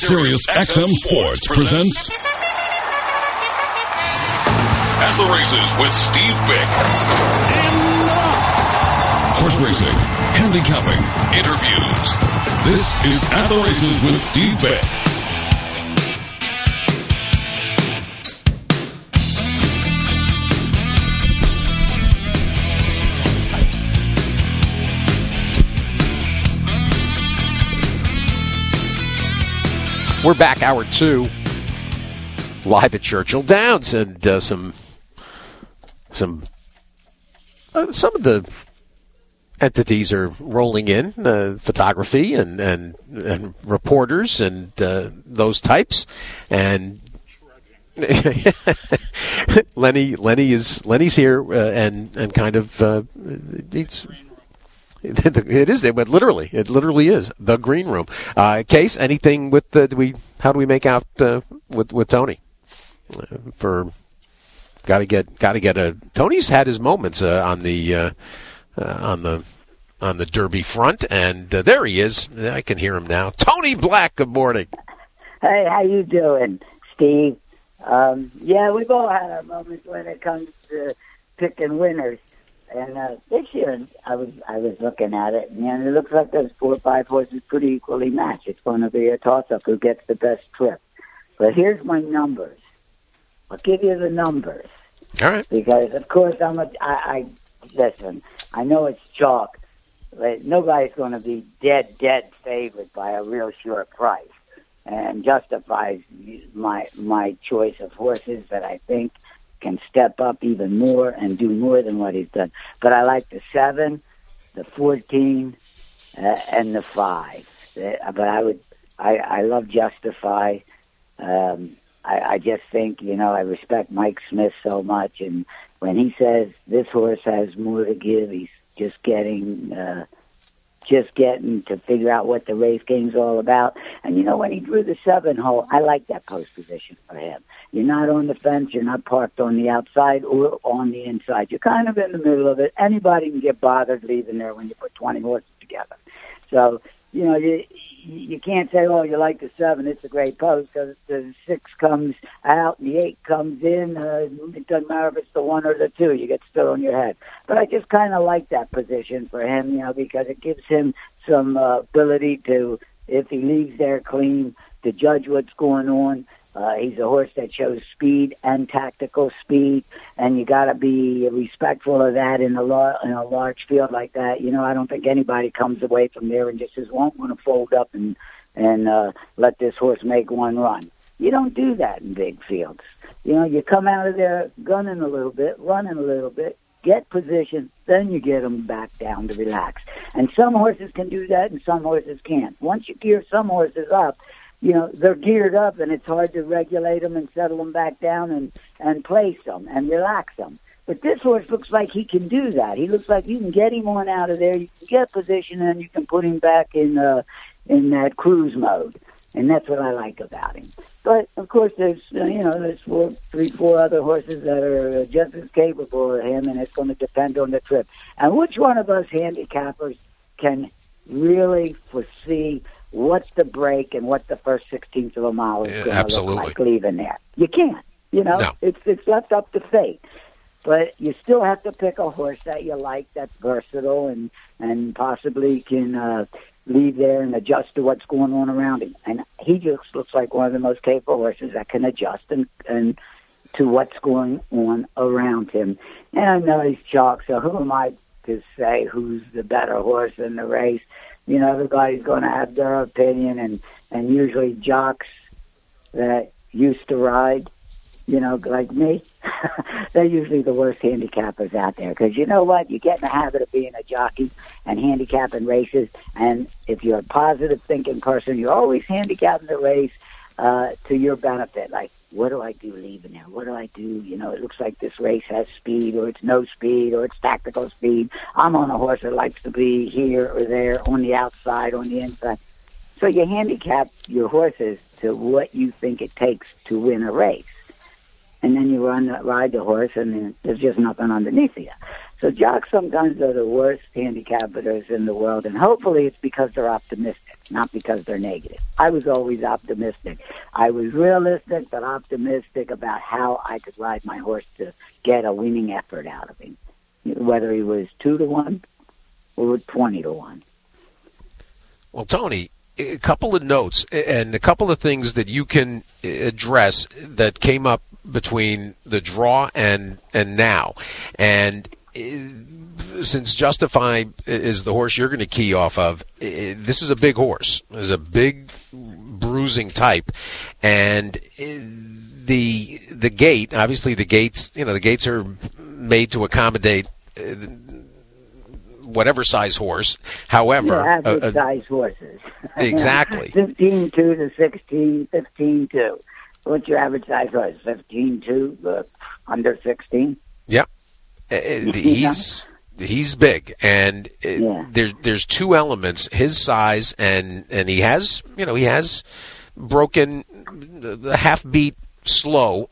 Sirius XM Sports presents At the Races with Steve Bick. Horse racing, handicapping, interviews. This is At the Races with Steve Bick. We're back, hour two, live at Churchill Downs, and some of the entities are rolling in, photography and reporters and those types, and Lenny's here and kind of he's. It is. It literally is the green room. Case, anything with how do we make out with Tony? Got to get a. Tony's had his moments on the Derby front, and there he is. I can hear him now. Tony Black. Good morning. Hey, how you doing, Steve? Yeah, we've all had our moments when it comes to picking winners. And this year, I was looking at it, and it looks like those 4 or 5 horses pretty equally matched. It's going to be a toss-up who gets the best trip. But here's my numbers. I'll give you the numbers. All right. Because, of course, listen, I know it's chalk, but nobody's going to be dead favored by a real short price, and justifies my choice of horses that I think can step up even more and do more than what he's done. But I like the 7, the 14, and the 5. But I love Justify. I just think, I respect Mike Smith so much, and when he says this horse has more to give, he's just getting to figure out what the race game's all about. And when he drew the 7 hole, I like that post position for him. You're not on the fence. You're not parked on the outside or on the inside. You're kind of in the middle of it. Anybody can get bothered leaving there when you put 20 horses together. So, you can't say, oh, you like the 7. It's a great post, because the 6 comes out and the 8 comes in. It doesn't matter if it's the 1 or the 2. You get still on your head. But I just kind of like that position for him, because it gives him some ability to, if he leaves there clean, to judge what's going on. He's a horse that shows speed and tactical speed, and you got to be respectful of that in a large field like that. I don't think anybody comes away from there and just says, well, I'm going to fold up and let this horse make one run. You don't do that in big fields. You come out of there gunning a little bit, running a little bit, get position, then you get them back down to relax. And some horses can do that and some horses can't. Once you gear some horses up, they're geared up, and it's hard to regulate them and settle them back down and place them and relax them. But this horse looks like he can do that. He looks like you can get him on out of there, you can get position, and you can put him back in that cruise mode. And that's what I like about him. But, of course, there's 4 other horses that are just as capable of him, and it's going to depend on the trip. And which one of us handicappers can really foresee what the break and what the first 16th of a mile is going to look like leaving there? You can't. No. It's left up to fate. But you still have to pick a horse that you like, that's versatile and possibly can leave there and adjust to what's going on around him. And he just looks like one of the most capable horses that can adjust and to what's going on around him. And I know he's chalk, so who am I to say who's the better horse in the race? Everybody's going to have their opinion, and usually jocks that used to ride, like me, they're usually the worst handicappers out there. Because you know what? You get in the habit of being a jockey and handicapping races, and if you're a positive thinking person, you're always handicapping the race to your benefit. Like, what do I do leaving there? What do I do? It looks like this race has speed, or it's no speed, or it's tactical speed. I'm on a horse that likes to be here or there, on the outside, on the inside. So you handicap your horses to what you think it takes to win a race. And then you ride the horse, and there's just nothing underneath you. So jocks sometimes are the worst handicappers in the world, and hopefully it's because they're optimistic. not because they're negative. I was always optimistic. I was realistic but optimistic about how I could ride my horse to get a winning effort out of him, whether he was 2-1 or 20-1. Well, Tony, a couple of notes and a couple of things that you can address that came up between the draw and now. And since Justify is the horse you're going to key off of, this is a big horse. This is a big bruising type. And the gate, obviously the gates, the gates are made to accommodate whatever size horse. However, average size horses. Exactly. 15-2 to 16, 15-2. What's your average size horse? 15-2, under 16? Yep. He's big, and there's two elements: his size and he has broken the half beat slow.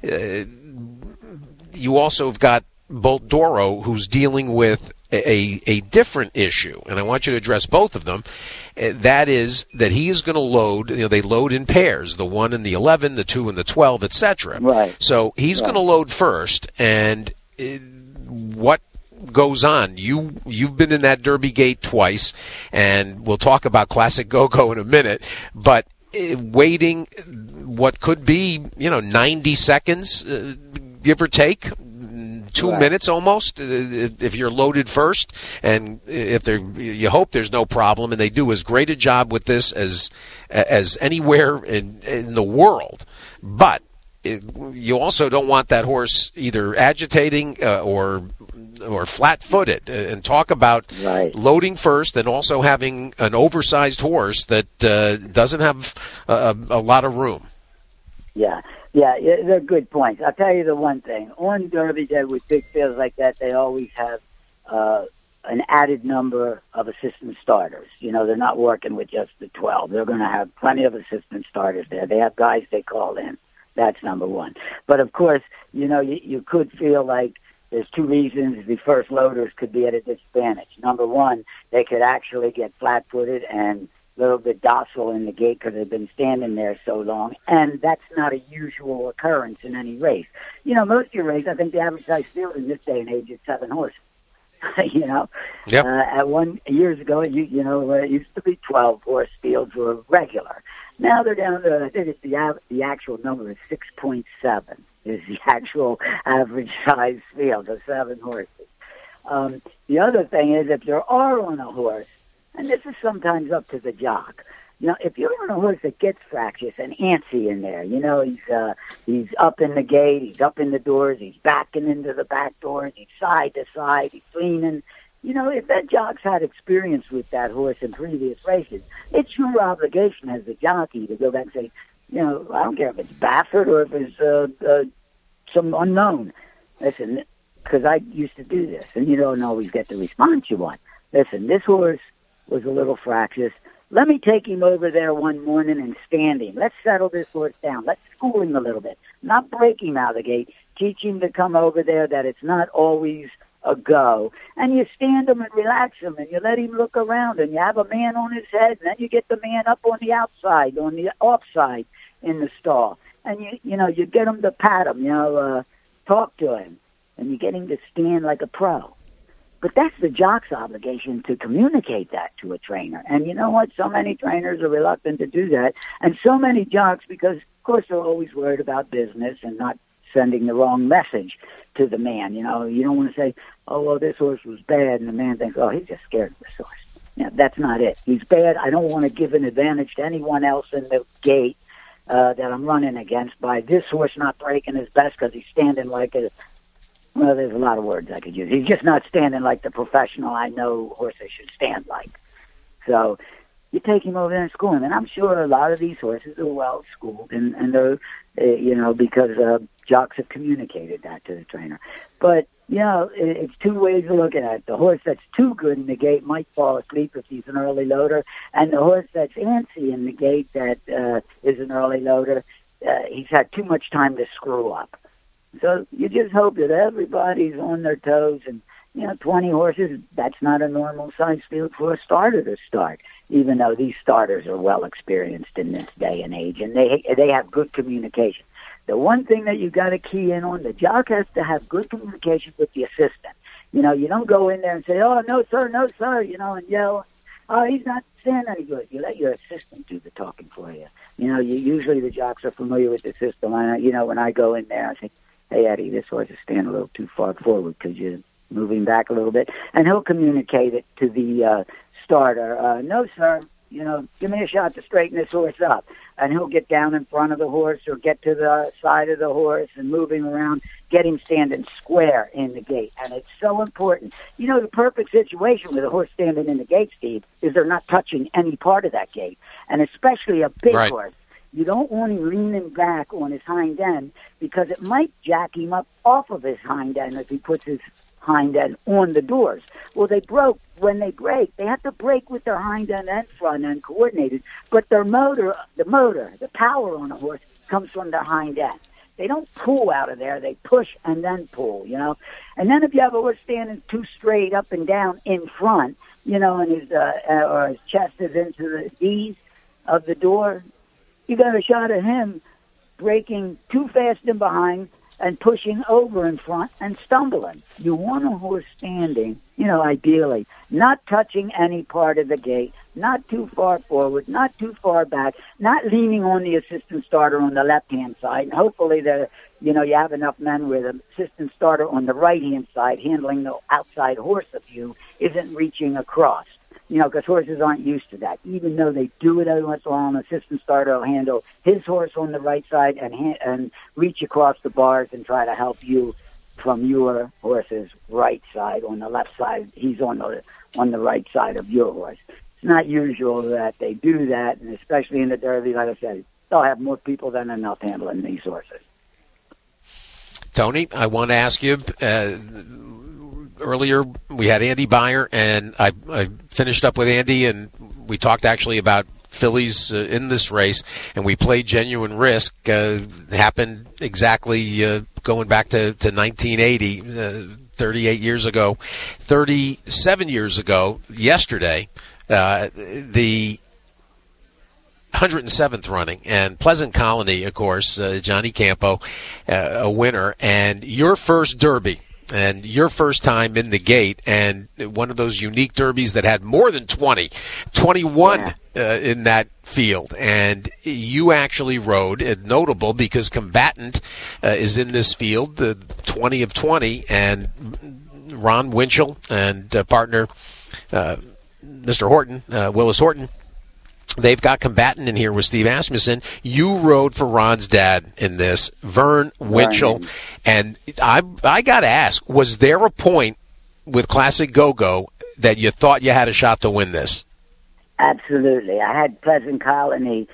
You also have got Bolt Doro, who's dealing with a different issue, and I want you to address both of them. That is that he is going to load. They load in pairs: the 1 and the 11, the 2 and the 12, etc. Right. So he's going to load first, and what goes on? You've been in that Derby gate twice, and we'll talk about Classic Go-Go in a minute. But waiting, what could be 90 seconds, give or take. 2 minutes almost if you're loaded first, and if you hope there's no problem, and they do as great a job with this as anywhere in the world. But you also don't want that horse either agitating or flat-footed. And talk about loading first, and also having an oversized horse that doesn't have a lot of room. Yeah, they're good points. I'll tell you the one thing. On Derby Day with big fields like that, they always have an added number of assistant starters. They're not working with just the 12. They're going to have plenty of assistant starters there. They have guys they call in. That's number one. But, of course, you could feel like there's two reasons the first loaders could be at a disadvantage. Number one, they could actually get flat-footed and a little bit docile in the gate because they've been standing there so long, and that's not a usual occurrence in any race. Most of your races, I think the average size field in this day and age is 7 horses. Yep. Years ago, it used to be 12 horse fields were regular. Now they're down to, I think it's the actual number is 6.7 is the actual average size field of 7 horses. The other thing is if you are on a horse, and this is sometimes up to the jock. If you're on a horse that gets fractious and antsy in there, he's up in the gate, he's up in the doors, he's backing into the back doors, he's side to side, he's leaning. If that jock's had experience with that horse in previous races, it's your obligation as the jockey to go back and say, I don't care if it's Baffert or if it's some unknown. Listen, because I used to do this, and you don't always get the response you want. Listen, this horse was a little fractious. Let me take him over there one morning and stand him. Let's settle this horse down. Let's school him a little bit. Not break him out of the gate. Teach him to come over there, that it's not always a go. And you stand him and relax him, and you let him look around, and you have a man on his head, and then you get the man up on the outside, on the offside in the stall. And you get him to pat him, talk to him, and you get him to stand like a pro. But that's the jock's obligation to communicate that to a trainer. And you know what? So many trainers are reluctant to do that. And so many jocks, because, of course, they're always worried about business and not sending the wrong message to the man. You don't want to say, oh, well, this horse was bad. And the man thinks, oh, he's just scared of this horse. That's not it. He's bad. I don't want to give an advantage to anyone else in the gate that I'm running against by this horse not breaking his best because he's standing like a... Well, there's a lot of words I could use. He's just not standing like the professional I know horses should stand like. So you take him over there and school him. And I'm sure a lot of these horses are well schooled, and they're, because jocks have communicated that to the trainer. But, it's two ways of looking at it. The horse that's too good in the gate might fall asleep if he's an early loader, and the horse that's antsy in the gate that is an early loader, he's had too much time to screw up. So you just hope that everybody's on their toes and 20 horses, that's not a normal size field for a starter to start, even though these starters are well experienced in this day and age, and they have good communication. The one thing that you got to key in on, the jock has to have good communication with the assistant. You don't go in there and say, "Oh, no, sir," and yell, "Oh, he's not saying any good." You let your assistant do the talking for you. Usually the jocks are familiar with the system. When I go in there, I think, "Hey, Eddie, this horse is standing a little too far forward. Could you moving back a little bit?" And he'll communicate it to the starter. "No, sir, give me a shot to straighten this horse up." And he'll get down in front of the horse or get to the side of the horse and moving around, get him standing square in the gate. And it's so important. The perfect situation with a horse standing in the gate, Steve, is they're not touching any part of that gate. And especially a big horse. You don't want him leaning back on his hind end because it might jack him up off of his hind end if he puts his hind end on the doors. Well, when they break, they have to break with their hind end and front end coordinated, but the power on a horse comes from their hind end. They don't pull out of there, they push and then pull, And then if you have a horse standing too straight up and down in front, and his chest is into the D's of the door, you got a shot at him breaking too fast in behind and pushing over in front and stumbling. You want a horse standing, ideally, not touching any part of the gate, not too far forward, not too far back, not leaning on the assistant starter on the left-hand side. And hopefully you have enough men where the assistant starter on the right-hand side handling the outside horse of you isn't reaching across. Because horses aren't used to that. Even though they do it every once in a while, an assistant starter will handle his horse on the right side and reach across the bars and try to help you from your horse's right side. On the left side, he's on the right side of your horse. It's not usual that they do that, and especially in the Derby, like I said, they'll have more people than enough handling these horses. Tony, I want to ask you, earlier we had Andy Beyer, and I finished up with Andy, and we talked actually about fillies in this race, and we played Genuine Risk. Happened exactly going back to 1980, 38 years ago, 37 years ago, yesterday, the 107th running, and Pleasant Colony, of course, Johnny Campo, a winner, and your first Derby. And your first time in the gate, and one of those unique derbies that had more than 21 in that field. And you actually rode, notable because Combatant is in this field, the 20 of 20, and Ron Winchell and partner Mr. Horton, Willis Horton, they've got Combatant in here with Steve Asmussen. You rode for Ron's dad in this, Vern Winchell. And I got to ask, was there a point with Classic Go-Go that you thought you had a shot to win this? Absolutely. I had Pleasant Colony.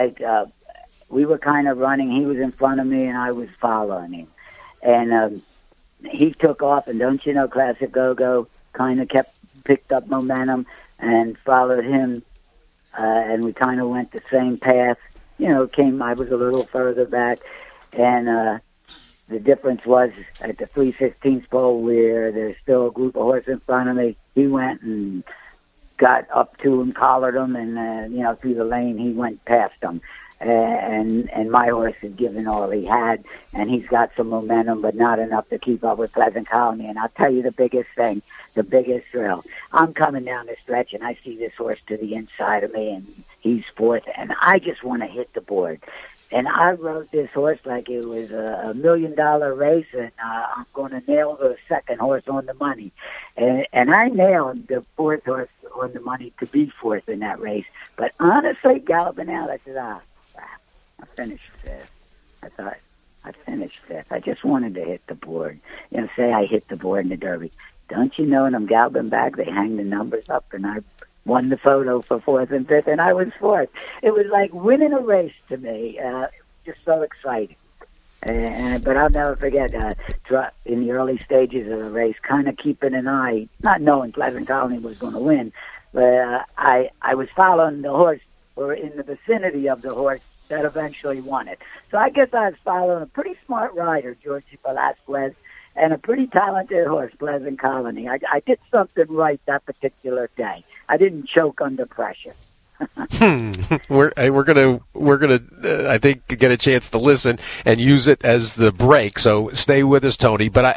We were kind of running. He was in front of me, and I was following him. And he took off, and don't you know, Classic Go-Go kind of picked up momentum and followed him. And we kind of went the same path. I was a little further back. And the difference was at the 3/16 pole where there's still a group of horses in front of me. He went and got up to him, collared him, and, through the lane, he went past him. And my horse had given all he had, and he's got some momentum, but not enough to keep up with Pleasant Colony. And I'll tell you the biggest thing, the biggest thrill. I'm coming down the stretch, and I see this horse to the inside of me, and he's fourth, and I just want to hit the board. And I rode this horse like it was a $1 million race, and I'm going to nail the second horse on the money. And I nailed the fourth horse on the money to be fourth in that race. But honestly, galloping out, I said, crap, I finished fifth. I thought, I finished fifth. I just wanted to hit the board. Say I hit the board in the Derby. Don't you know, when I'm galloping back, they hang the numbers up, and I won the photo for fourth and fifth, and I was fourth. It was like winning a race to me. Just so exciting. But I'll never forget, in the early stages of the race, kind of keeping an eye, not knowing Pleasant Colony was going to win, but I was following the horse, or in the vicinity of the horse that eventually won it. So I guess I was following a pretty smart rider, George Velasquez, and a pretty talented horse, Pleasant Colony. I did something right that particular day. I didn't choke under pressure. We're gonna I think get a chance to listen and use it as the break. So stay with us, Tony. But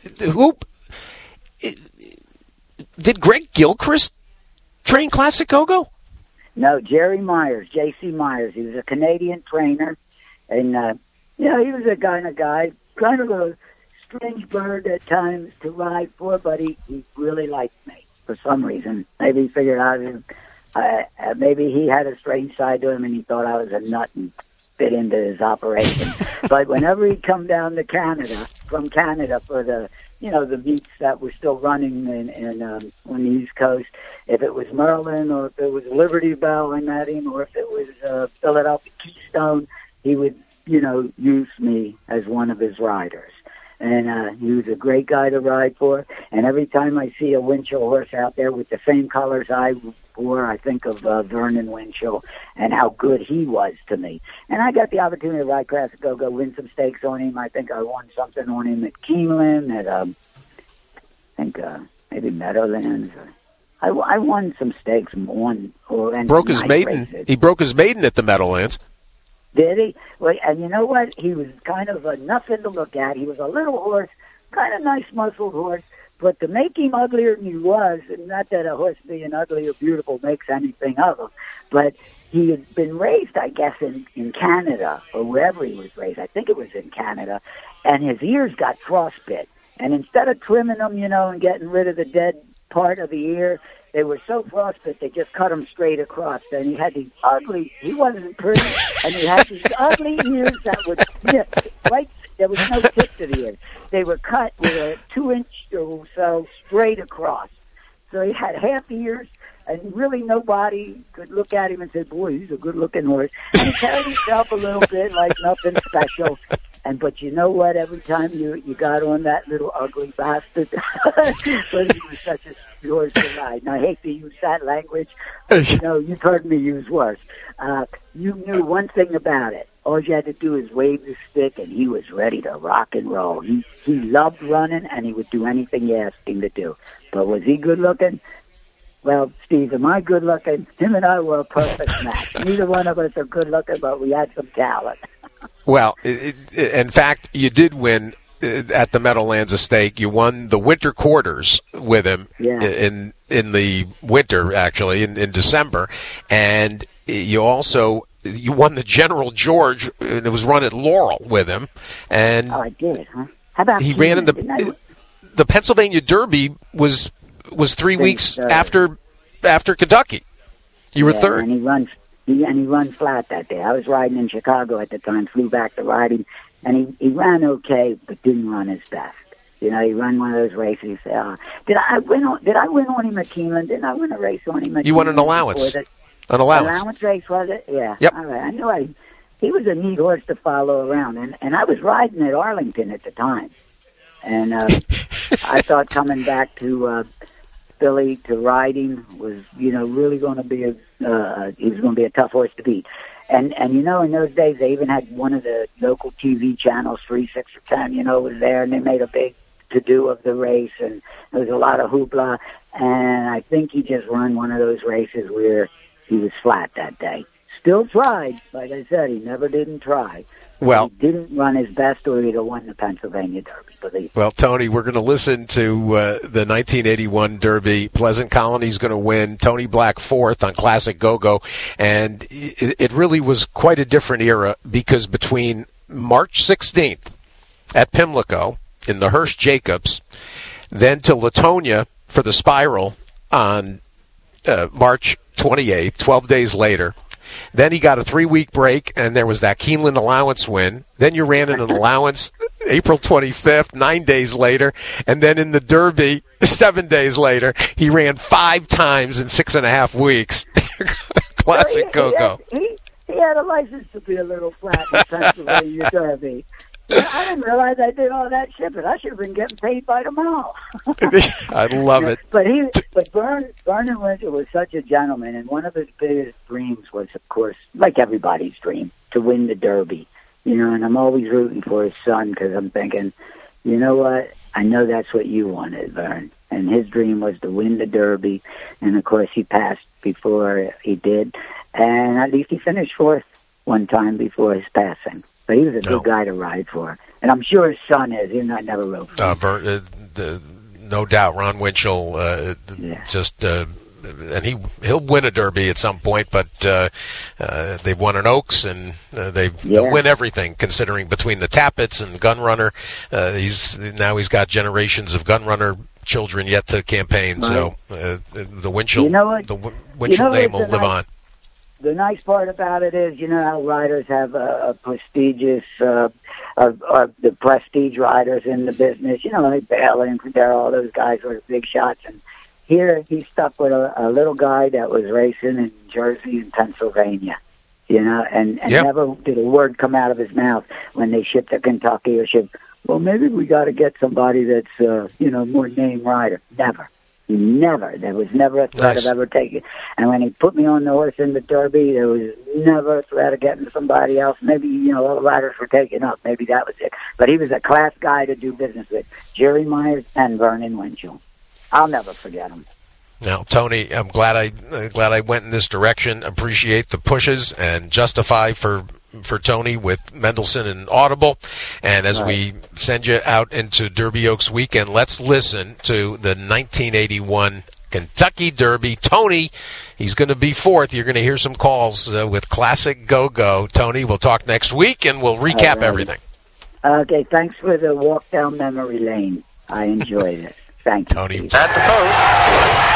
did Greg Gilchrist train Classic Go-Go? No, Jerry Myers, J.C. Myers. He was a Canadian trainer, and he was a kind of guy, kind of a strange bird at times to ride for, but he really liked me for some reason. Maybe he figured out. Maybe he had a strange side to him, and he thought I was a nut and fit into his operation. But whenever he'd come down to from Canada for the meets that were still running on the East Coast, if it was Merlin or if it was Liberty Bell I met him, or if it was Philadelphia Keystone, he would use me as one of his riders. And he was a great guy to ride for. And every time I see a Winchell horse out there with the same colors I wore, I think of Vernon Winchell and how good he was to me. And I got the opportunity to ride Classic Go-Go, win some stakes on him. I think I won something on him at Keeneland, at maybe Meadowlands. I won some stakes. Broke his maiden. Races. He broke his maiden at the Meadowlands. Did he? Well, and you know what? He was kind of nothing to look at. He was a little horse, kind of nice muscled horse, but to make him uglier than he was, and not that a horse being ugly or beautiful makes anything of him, but he had been raised, I guess, in Canada, or wherever he was raised. I think it was in Canada, and his ears got frostbit. And instead of trimming them, and getting rid of the dead part of the ear, they were so frostbit, they just cut him straight across. And he had these ugly, he wasn't pretty, and he had these ugly ears that would snip, right? There was no tip to the ears. They were cut with a 2-inch or so straight across. So he had half ears, and really nobody could look at him and say, boy, he's a good-looking horse. And he carried himself a little bit like nothing special. But you know what? Every time you got on that little ugly bastard, but he was such a horse to ride. And I hate to use that language. You've heard me use worse. You knew one thing about it. All you had to do is wave the stick, and he was ready to rock and roll. He loved running, and he would do anything you asked him to do. But was he good looking? Well, Steve, am I good looking? Him and I were a perfect match. Neither one of us are good looking, but we had some talent. Well, in fact, you did win at the Meadowlands Estate. You won the winter quarters with him in the winter, actually, in December. And you won the General George, and it was run at Laurel with him. And I did, huh? How about he ran in the Pennsylvania Derby was 3 weeks after Kentucky. You were third. And he runs flat that day. I was riding in Chicago at the time, flew back to ride him, and he ran okay, but didn't run his best. He ran one of those races. Did I win on him at Keeneland? Didn't I win a race on him at Keeneland? You won an allowance. An allowance race, was it? Yeah. Yep. All right. I knew he was a neat horse to follow around, and I was riding at Arlington at the time. And I thought coming back to Philly to ride him was, really going to be he was going to be a tough horse to beat. And in those days, they even had one of the local TV channels, 3, 6, or 10, was there, and they made a big to-do of the race, and there was a lot of hoopla. And I think he just ran one of those races where he was flat that day. Still tried. Like I said, he never didn't try. Well, he didn't run his best, or he'd have won the Pennsylvania Derby, believe me. Well, Tony, we're going to listen to the 1981 Derby. Pleasant Colony's going to win. Tony Black fourth on Classic Go-Go. And it really was quite a different era, because between March 16th at Pimlico in the Hirsch Jacobs, then to Latonia for the Spiral on March 28th, 12 days later. Then he got a 3-week break, and there was that Keeneland allowance win. Then you ran in an allowance April 25th, 9 days later. And then in the Derby, 7 days later, he ran 5 times in 6.5 weeks. Classic Go-Go. He had a license to be a little flat in Pennsylvania Derby. I didn't realize I did all that shit, but I should have been getting paid by tomorrow. I love it. But Vernon Winchell was such a gentleman, and one of his biggest dreams was, of course, like everybody's dream, to win the Derby. And I'm always rooting for his son, because I'm thinking, You know what? I know that's what you wanted, Vern. And his dream was to win the Derby. And, of course, he passed before he did. And at least he finished fourth one time before his passing. But he was a good guy to ride for. And I'm sure his son is. Even though I never wrote for him. No doubt, Ron Winchell and he'll win a Derby at some point, but they've won an Oaks, and they'll win everything, considering between the Tappets and Gunrunner. He's got generations of Gunrunner children yet to campaign, right. So the Winchell, the Winchell name will live on. The nice part about it is, you know how riders have a prestigious, the prestige riders in the business, you know, like Bailey and Cordero, all those guys were the big shots. And here he's stuck with a little guy that was racing in Jersey and Pennsylvania, you know, and never did a word come out of his mouth when they shipped to Kentucky or shipped, well, maybe we got to get somebody that's, more name rider. Never. There was never a threat of ever taking. And when he put me on the horse in the Derby, there was never a threat of getting somebody else. Maybe, other riders were taken up. Maybe that was it. But he was a class guy to do business with. Jerry Myers and Vernon Winchell. I'll never forget him. Now, Tony, I'm glad I went in this direction. Appreciate the pushes and justify for Tony with Mendelssohn and Audible. And as we send you out into Derby Oaks weekend, let's listen to the 1981 Kentucky Derby. Tony, he's going to be fourth. You're going to hear some calls with Classic Go-Go. Tony, we'll talk next week, and we'll recap everything. Okay, thanks for the walk down memory lane. I enjoyed it. Thank you, Tony. Steve. At the post.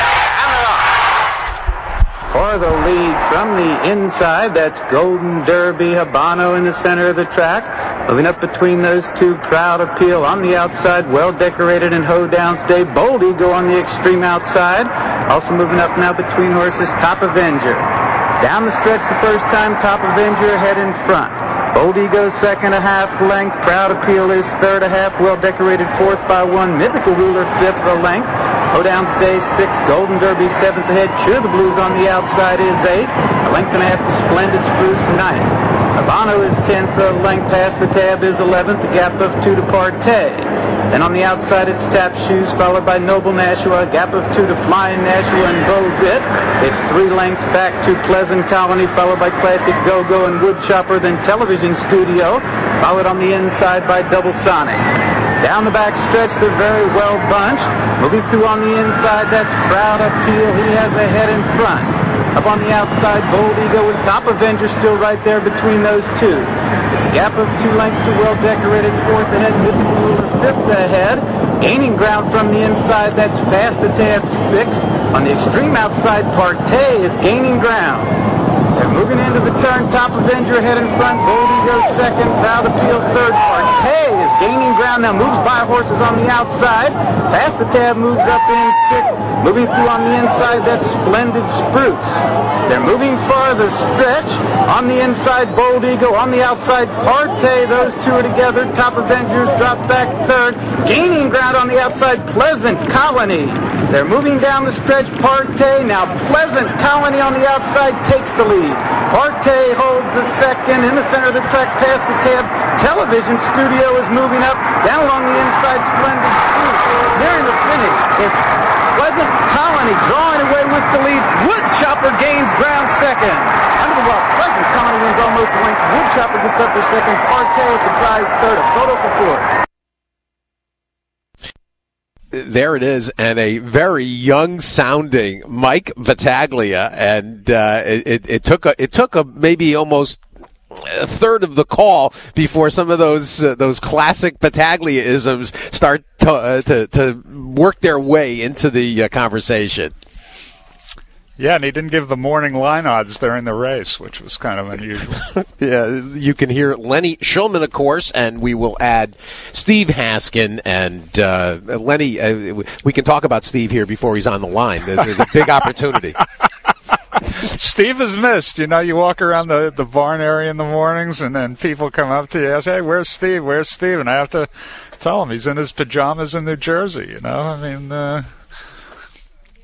For the lead from the inside, that's Golden Derby, Habano in the center of the track. Moving up between those two, Proud Appeal on the outside, well decorated in Hoedown's Day. Bold Eagle on the extreme outside. Also moving up now between horses, Top Avenger. Down the stretch the first time, Top Avenger ahead in front. Bold Eagle second, a half length. Proud Appeal is third, a half. Well decorated fourth by one. Mythical Ruler fifth, a length. Hoedown's Day sixth. Golden Derby seventh ahead. Cure the Blues on the outside is eighth. A length and a half to Splendid Spruce ninth. Habano is 10th, a length past the tab is 11th, a gap of 2 to Partey. Then on the outside it's Tap Shoes, followed by Noble Nashua, a gap of 2 to Flying Nashua and Bo Bit. It's 3 lengths back to Pleasant Colony, followed by Classic Go-Go and Woodchopper, then Television Studio, followed on the inside by Double Sonic. Down the back stretch, they're very well bunched. Moving through on the inside, that's Proud Appeal. He has a head in front. Up on the outside, Bold Eagle with Top Avenger still right there between those two. It's a gap of 2 lengths to well decorated fourth ahead, Mythical Ruler fifth ahead. Gaining ground from the inside, that's Past the Tab sixth. On the extreme outside, Partey is gaining ground. They're moving into the turn, Top Avenger ahead in front, Bold Eagle second, Proud Appeal third. Partey is gaining ground now, moves by horses on the outside. Past the Tab moves up in sixth. Moving through on the inside, that's Splendid Spruce. They're moving farther stretch. On the inside, Bold Eagle. On the outside, Partey. Those two are together. Top Avengers drop back third. Gaining ground on the outside, Pleasant Colony. They're moving down the stretch, Partey. Now Pleasant Colony on the outside takes the lead. Partey holds the second. In the center of the track, past the tab. Television Studio is moving up. Down along the inside, Splendid Spruce. Nearing the finish, it's Pleasant Colony drawing away with the lead. Woodchopper gains ground second. Under the wall, Pleasant Colony wins almost a length. Woodchopper gets up for second. Partey is surprise third. A photo for fourth. There it is, and a very young-sounding Mike Battaglia, and it took a maybe almost a third of the call before some of those classic Battaglia-isms start to work their way into the conversation. Yeah, and he didn't give the morning line odds during the race, which was kind of unusual. Yeah, you can hear Lenny Shulman, of course, and we will add Steve Haskin. And Lenny, we can talk about Steve here before he's on the line. There's a big opportunity. Steve is missed. You walk around the barn area in the mornings, and then people come up to you and ask, hey, where's Steve? Where's Steve? And I have to tell him he's in his pajamas in New Jersey, I mean...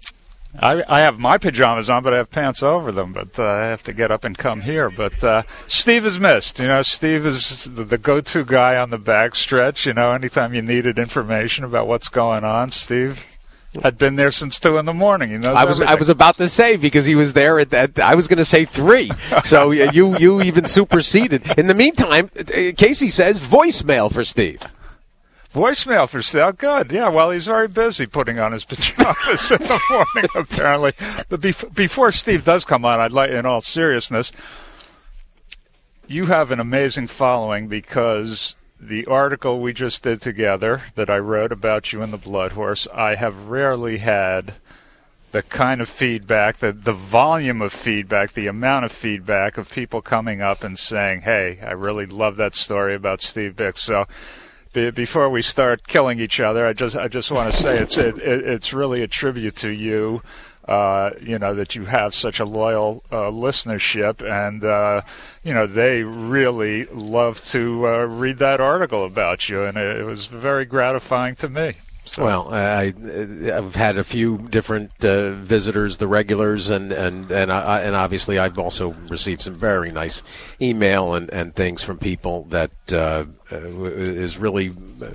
I have my pajamas on, but I have pants over them. But I have to get up and come here. But Steve is missed. Steve is the go-to guy on the backstretch. Anytime you needed information about what's going on, Steve had been there since 2 a.m. He knows everything. I was about to say, because he was there I was going to say 3. So you even superseded. In the meantime, Casey says voicemail for Steve. Voicemail for Steve. Good. Yeah, well, he's very busy putting on his pajamas in the morning, apparently. But before Steve does come on, I'd like, in all seriousness, you have an amazing following, because the article we just did together that I wrote about you and the Blood Horse, I have rarely had the kind of feedback, the volume of feedback, the amount of feedback of people coming up and saying, hey, I really love that story about Steve Bix. So before we start killing each other, I just want to say it's really a tribute to you, that you have such a loyal listenership, and they really love to read that article about you, and it was very gratifying to me. So. Well, I've had a few different visitors, the regulars, and obviously I've also received some very nice email and things from people that is really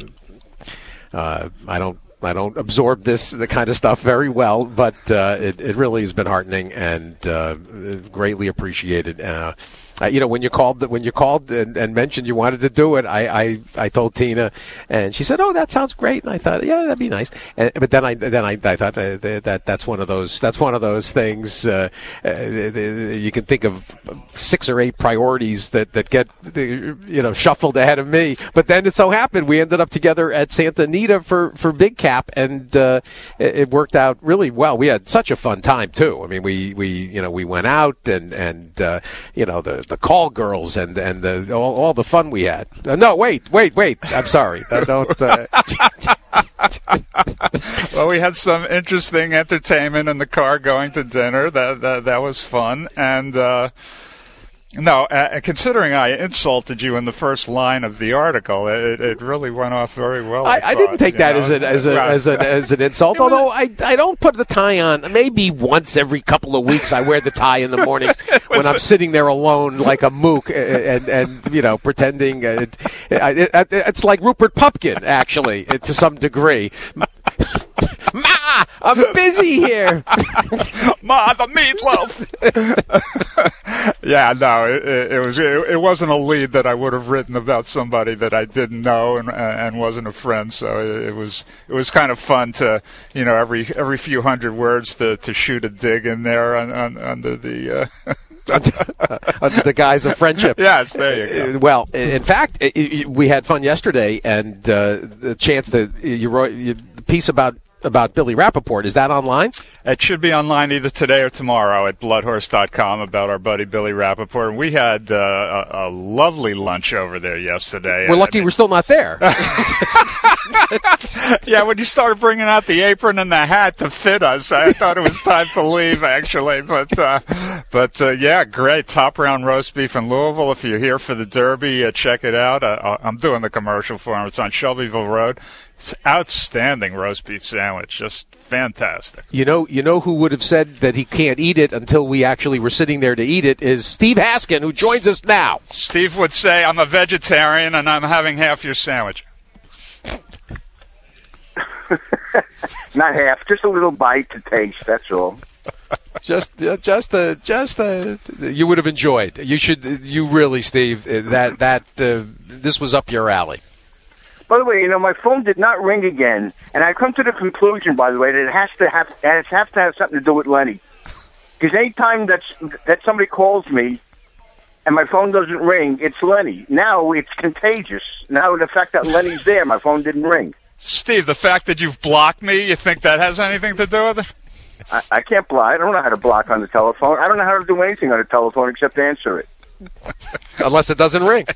I don't absorb the kind of stuff very well, but it really has been heartening and greatly appreciated. When you called and mentioned you wanted to do it, I told Tina, and she said, "Oh, that sounds great." And I thought, "Yeah, that'd be nice." But then I thought that's one of those things. You can think of 6 or 8 priorities that get shuffled ahead of me. But then it so happened we ended up together at Santa Anita for Big Cap, and it worked out really well. We had such a fun time too. I mean, we went out and the call girls and all the fun we had. No, wait. I'm sorry. Don't. Well, we had some interesting entertainment in the car going to dinner. That was fun. And considering I insulted you in the first line of the article, it really went off very well. I didn't take that as an insult. Although I don't put the tie on. Maybe once every couple of weeks I wear the tie in the morning when I'm sitting there alone like a mook and pretending. It's like Rupert Pupkin, actually, to some degree. Ma, I'm busy here. Ma, the meatloaf. Yeah, no, it wasn't a lead that I would have written about somebody that I didn't know and wasn't a friend. So it was kind of fun to every few hundred words to shoot a dig in there under the. Under the guise of friendship. Yes, there you go. Well, in fact, we had fun yesterday, and the chance that you wrote the piece about Billy Rappaport, is that online? It should be online either today or tomorrow at bloodhorse.com about our buddy Billy Rappaport. And we had a lovely lunch over there yesterday. We're lucky we're still not there. Yeah, when you started bringing out the apron and the hat to fit us, I thought it was time to leave, actually. But yeah, great. Top round roast beef in Louisville. If you're here for the Derby, check it out. I'm doing the commercial for him. It's on Shelbyville Road. Outstanding roast beef sandwich, just fantastic. You know who would have said that he can't eat it until we actually were sitting there to eat it is Steve Haskin, who joins us now. Steve would say, I'm a vegetarian and I'm having half your sandwich. Not half, just a little bite to taste, that's all. Just you would have enjoyed. You really, Steve, this was up your alley. By the way, my phone did not ring again, and I come to the conclusion, by the way, that it has to have something to do with Lenny. Because any time that somebody calls me and my phone doesn't ring, it's Lenny. Now it's contagious. Now the fact that Lenny's there, my phone didn't ring. Steve, the fact that you've blocked me, you think that has anything to do with it? I can't block. I don't know how to block on the telephone. I don't know how to do anything on the telephone except answer it. Unless it doesn't ring.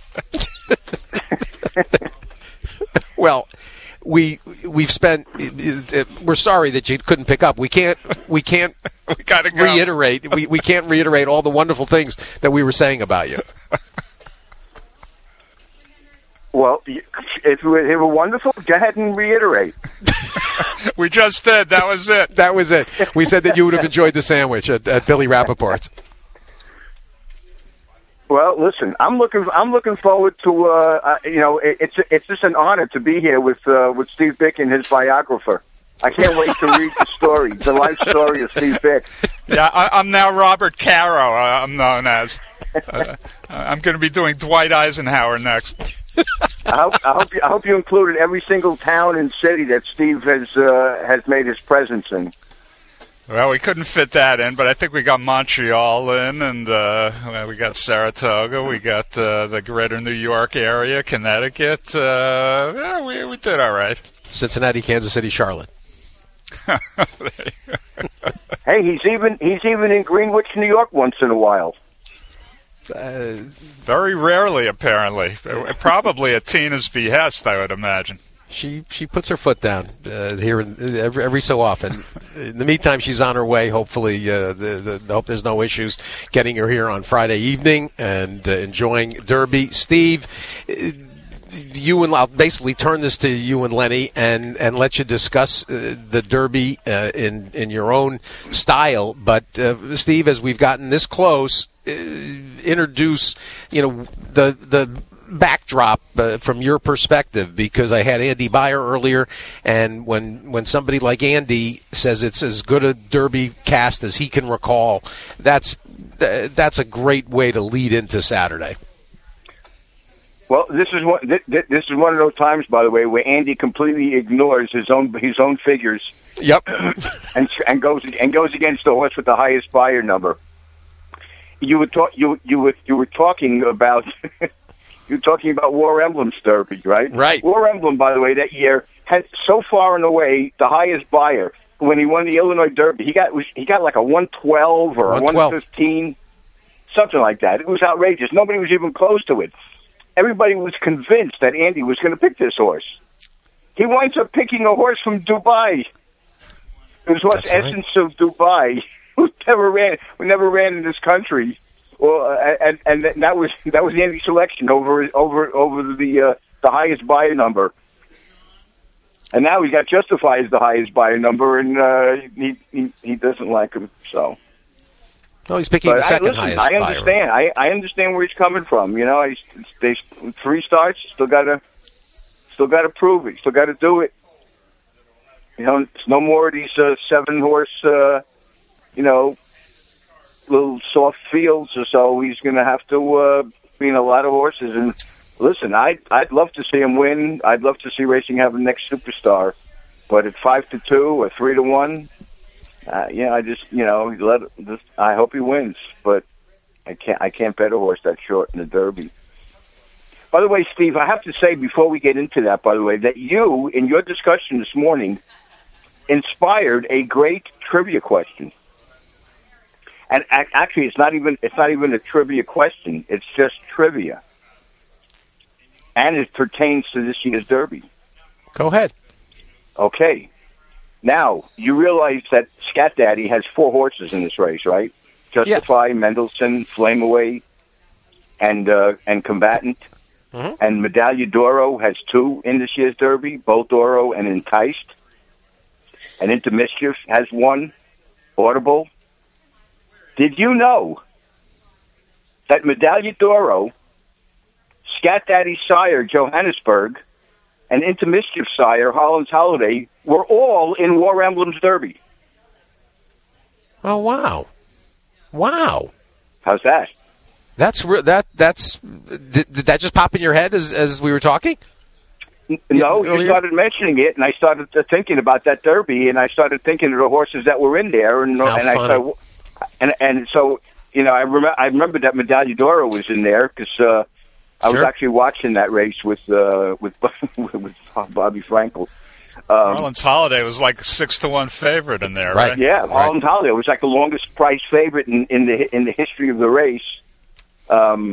Well, we've spent. We're sorry that you couldn't pick up. We can't we gotta go. reiterate. We can't reiterate all the wonderful things that we were saying about you. Well, if they were wonderful, go ahead and reiterate. We just did. That was it. That was it. We said that you would have enjoyed the sandwich at Billy Rappaport's. Well, listen, I'm looking forward to it's just an honor to be here with Steve Bick and his biographer. I can't wait to read the life story of Steve Bick. Yeah, I'm now Robert Caro. I'm known as. I'm going to be doing Dwight Eisenhower next. I hope you included every single town and city that Steve has made his presence in. Well, we couldn't fit that in, but I think we got Montreal in, and we got Saratoga, we got the greater New York area, Connecticut. We did all right. Cincinnati, Kansas City, Charlotte. Hey, he's even in Greenwich, New York once in a while. Very rarely, apparently. Probably at Tina's behest, I would imagine. She puts her foot down here every so often. In the meantime, she's on her way. Hopefully, hope there's no issues getting her here on Friday evening and enjoying Derby. Steve, I'll basically turn this to you and Lenny and let you discuss the Derby in your own style. But Steve, as we've gotten this close, introduce the backdrop from your perspective, because I had Andy Beyer earlier, and when somebody like Andy says it's as good a Derby cast as he can recall, that's a great way to lead into Saturday. Well, this is one of those times, by the way, where Andy completely ignores his own figures. Yep, and goes against the horse with the highest buyer number. You were talking about. You're talking about War Emblem's Derby, right? Right. War Emblem, by the way, that year had so far and away the highest buyer. When he won the Illinois Derby, he got like a 112 or a 115, something like that. It was outrageous. Nobody was even close to it. Everybody was convinced that Andy was going to pick this horse. He winds up picking a horse from Dubai. It was Essence of Dubai, who never ran in this country. Well, and that was Andy's selection over the highest buyer number, and now he got Justify as the highest buyer number, and he doesn't like him. So, no, he's picking the second highest buyer. I understand. I understand where he's coming from. They 3 starts, still got to prove it, still got to do it. It's no more of these 7-horse, little soft fields or so. He's going to have to be in a lot of horses. And listen, I'd love to see him win. I'd love to see racing have a next superstar. But at 5-2 or 3-1, I hope he wins. But I can't bet a horse that short in the Derby. By the way, Steve, I have to say before we get into that, by the way, that you in your discussion this morning inspired a great trivia question. And actually, it's not even a trivia question. It's just trivia, and it pertains to this year's Derby. Go ahead. Okay. Now you realize that Scat Daddy has 4 horses in this race, right? Justify, yes. Mendelssohn, Flame Away, and Combatant, mm-hmm. And Medaglia d'Oro has 2 in this year's Derby, Bolt d'Oro and Enticed, and Into Mischief has 1, Audible. Did you know that Medaglia d'Oro, Scat Daddy's sire, Johannesburg, and Into Mischief sire, Holland's Holiday, were all in War Emblem's Derby? Oh, wow. Wow. How's that? Did that just pop in your head as we were talking? No, you started mentioning it, and I started thinking about that Derby, and I started thinking of the horses that were in there, and I started... And so, I remember that Medaglia d'Oro was in there because I was actually watching that race with Bobby Frankel. Holland's Holiday was like a 6-1 favorite in there, right? Yeah, Holland's Holiday was like the longest price favorite in the history of the race. So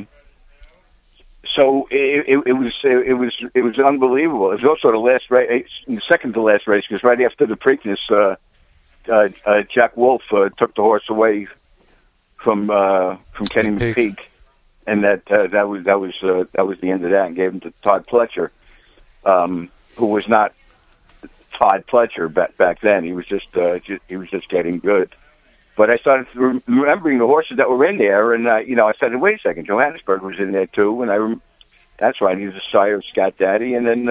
it was unbelievable. It was also the last race, the second to last race, because right after the Preakness. Jack Wolf took the horse away from Kenny McPeak, and that was the end of that, and gave him to Todd Pletcher, who was not Todd Pletcher back then. He was just getting good. But I started remembering the horses that were in there, and I said, wait a second, Johannesburg was in there too, and that's right, he was the sire of Scat Daddy, and then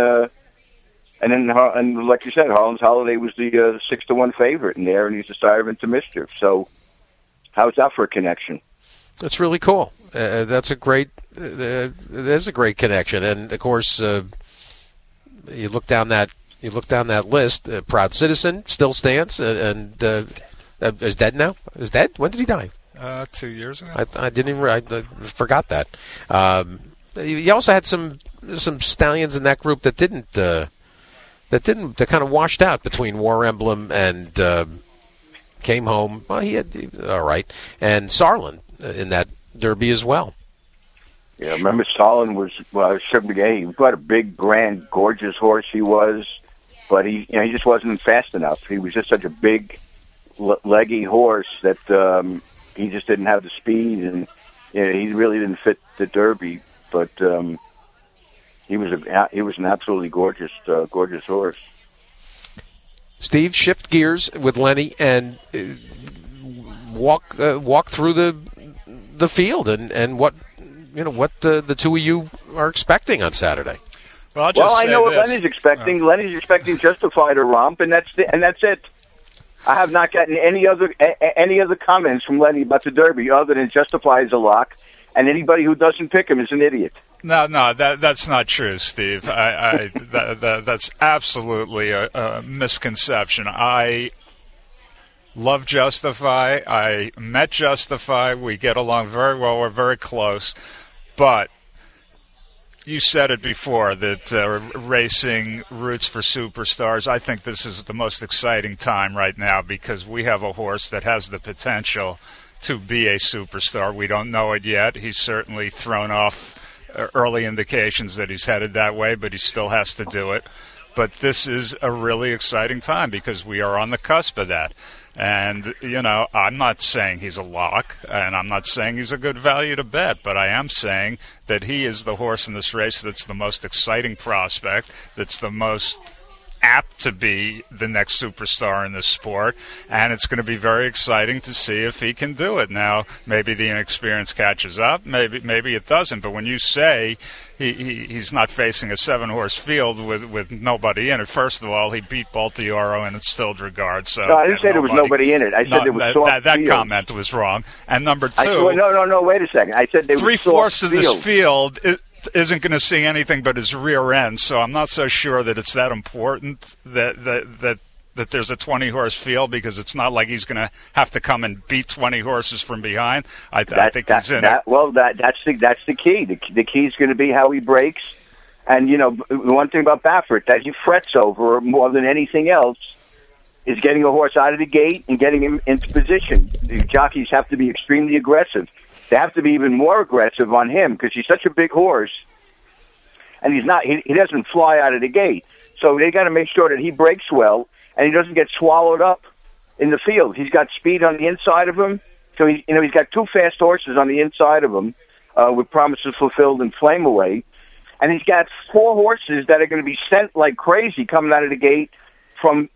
like you said, Harlan's Holiday was the 6-1 favorite in there, and he's the sire of Into Mischief. So, how's that for a connection? That's really cool. That's a great. There's a great connection, and of course, you look down that list. Proud Citizen still stands, and is dead now. Is dead? When did he die? 2 years ago. I didn't even. I forgot that. You also had some stallions in that group that didn't. That kind of washed out between War Emblem and Came Home. Well, he had all right, and Sarlin in that Derby as well. Yeah, remember Sarlin was what a big, grand, gorgeous horse he was, but he just wasn't fast enough. He was just such a big, leggy horse that he just didn't have the speed, and he really didn't fit the Derby. But he was an absolutely gorgeous horse. Steve, shift gears with Lenny and walk through the field and what the two of you are expecting on Saturday. Well, I know what Lenny's expecting. Lenny's expecting Justified to romp, and that's it. I have not gotten any other comments from Lenny about the Derby other than Justified is a lock, and anybody who doesn't pick him is an idiot. No, that's not true, Steve. That's absolutely a misconception. I love Justify. I met Justify. We get along very well. We're very close. But you said it before that racing roots for superstars. I think this is the most exciting time right now because we have a horse that has the potential to be a superstar. We don't know it yet. He's certainly thrown off early indications that he's headed that way, but he still has to do it. But this is a really exciting time because we are on the cusp of that. And, I'm not saying he's a lock, and I'm not saying he's a good value to bet, but I am saying that he is the horse in this race that's the most exciting prospect, that's the most apt to be the next superstar in this sport, and it's going to be very exciting to see if he can do it. Now, maybe the inexperience catches up, maybe it doesn't, but when you say he's not facing a 7-horse field with nobody in it, first of all, he beat Baltioro in Stilled Regard. So no, I didn't say there was nobody in it. I said there was soft that field. comment was wrong. And number two, no, wait a second. I said there was three-fourths of this field isn't going to see anything but his rear end, so I'm not so sure that it's that important that there's a 20-horse field because it's not like he's going to have to come and beat 20 horses from behind. I think he's in it. Well, that's the key. The key is going to be how he breaks. And, one thing about Baffert that he frets over more than anything else is getting a horse out of the gate and getting him into position. The jockeys have to be extremely aggressive. They have to be even more aggressive on him because he's such a big horse, and he's not. He doesn't fly out of the gate. So they got to make sure that he breaks well and he doesn't get swallowed up in the field. He's got speed on the inside of him, so he's got 2 fast horses on the inside of him with Promises Fulfilled and Flame Away, and he's got 4 horses that are going to be sent like crazy coming out of the gate from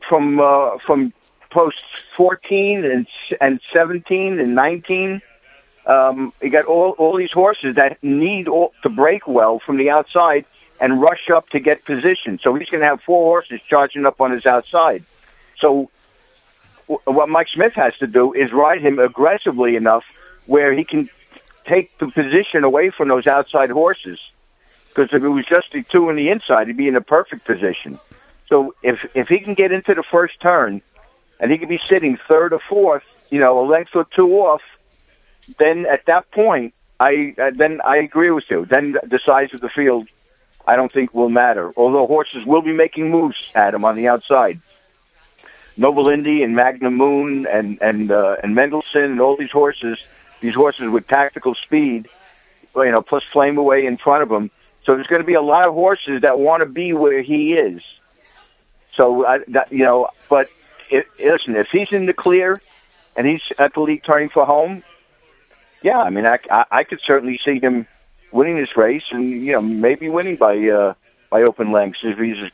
post 14 and 17 and 19. You got all these horses that need to break well from the outside and rush up to get position. So he's going to have 4 horses charging up on his outside. So what Mike Smith has to do is ride him aggressively enough where he can take the position away from those outside horses. Because if it was just the 2 on the inside, he'd be in a perfect position. So if he can get into the first turn and he can be sitting 3rd or 4th, a length or 2 off, then at that point, I agree with you. Then the size of the field, I don't think will matter. Although horses will be making moves at him on the outside. Noble Indy and Magnum Moon and Mendelssohn and all these horses with tactical speed, plus Flame Away in front of him. So there's going to be a lot of horses that want to be where he is. So but listen, if he's in the clear and he's at the league turning for home. Yeah, I mean, I could certainly see him winning this race, and maybe winning by open lengths if he's as good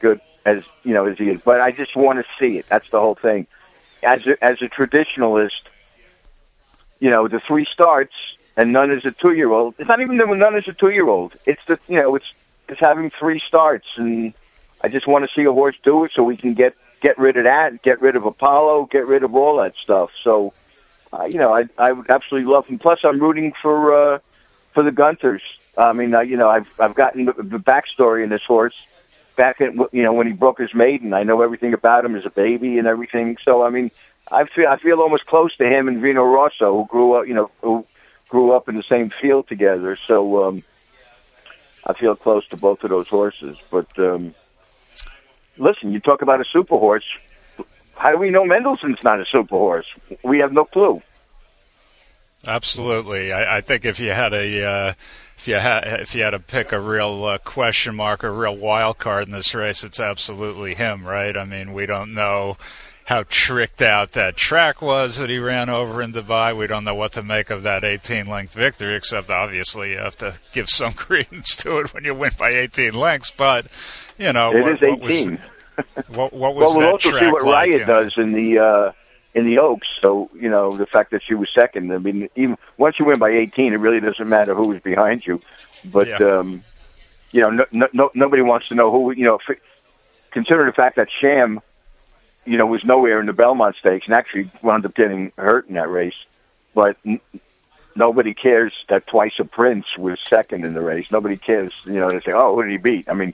as he is. But I just want to see it. That's the whole thing. As a traditionalist, the 3 starts and none is a 2-year-old. It's not even that none is a 2-year-old. It's it's having 3 starts, and I just want to see a horse do it so we can get rid of that, get rid of Apollo, get rid of all that stuff. So, I would absolutely love him. Plus, I'm rooting for the Gunthers. I mean, I've gotten the backstory in this horse back in, when he broke his maiden. I know everything about him as a baby and everything. So, I mean, I feel almost close to him and Vino Rosso, who grew up in the same field together. So, I feel close to both of those horses. But listen, you talk about a super horse. How do we know Mendelssohn's not a super horse? We have no clue. Absolutely. I think if you had to pick a real question mark, a real wild card in this race, it's absolutely him, right? I mean, we don't know how tricked out that track was that he ran over in Dubai. We don't know what to make of that 18-length victory, except obviously you have to give some credence to it when you win by 18 lengths. But, it is 18. What was we'll that also track see what like? Raya does in the Oaks. So, the fact that she was second. I mean, even once you win by 18, it really doesn't matter who was behind you. But, nobody wants to know who, consider the fact that Sham, was nowhere in the Belmont Stakes and actually wound up getting hurt in that race. But nobody cares that Twice a Prince was second in the race. Nobody cares, they say, oh, who did he beat? I mean,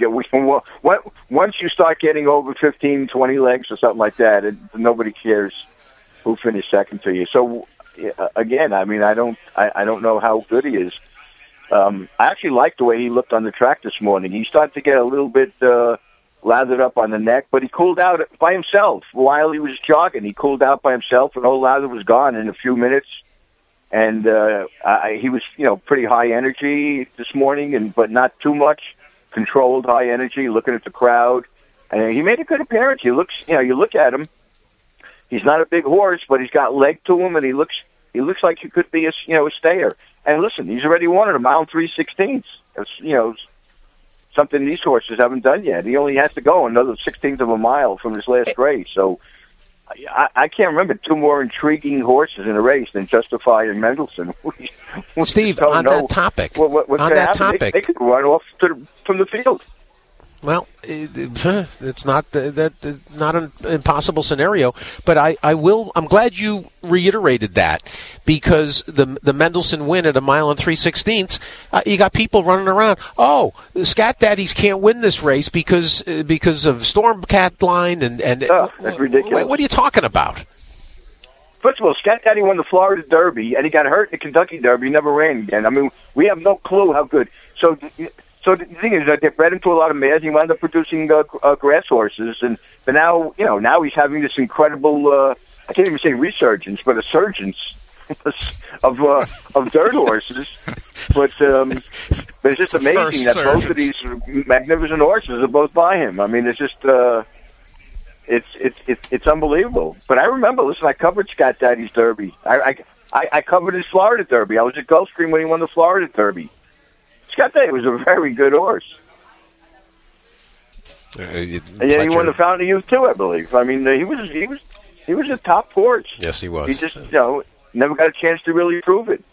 once you start getting over 15, 20 legs or something like that, nobody cares who finished second to you. So again, I mean, I don't know how good he is. I actually liked the way he looked on the track this morning. He started to get a little bit lathered up on the neck, but he cooled out by himself while he was jogging. He cooled out by himself, and all lather was gone in a few minutes. And he was, pretty high energy this morning, but not too much. Controlled high energy, looking at the crowd, and he made a good appearance. He looks, you look at him. He's not a big horse, but he's got leg to him, and he looks like he could be a stayer. And listen, he's already won at a mile 3/16. It's something these horses haven't done yet. He only has to go another 16th of a mile from his last race. So I can't remember 2 more intriguing horses in a race than Justify and Mendelssohn. Steve, on that topic, they could run off from the field. Well, it's not not an impossible scenario, but I'm glad you reiterated that, because the Mendelssohn win at a mile and 3/16, you got people running around. Oh, the Scat Daddies can't win this race because of Stormcat line and that's ridiculous. What are you talking about? First of all, Scat Daddy won the Florida Derby, and he got hurt in the Kentucky Derby. He never ran again. I mean, we have no clue how good. So the thing is that they bred him to a lot of mares. He wound up producing grass horses, but now now he's having this incredible I can't even say resurgence, but a surgence of dirt horses. But it's just amazing that both of these magnificent horses are both by him. I mean, it's just it's unbelievable. But I remember, listen, I covered Scat Daddy's Derby. I covered his Florida Derby. I was at Gulfstream when he won the Florida Derby. Scott Day was a very good horse. And yeah, he won the Fountain of Youth too, I believe. I mean, he was a top horse. Yes, he was. He just never got a chance to really prove it.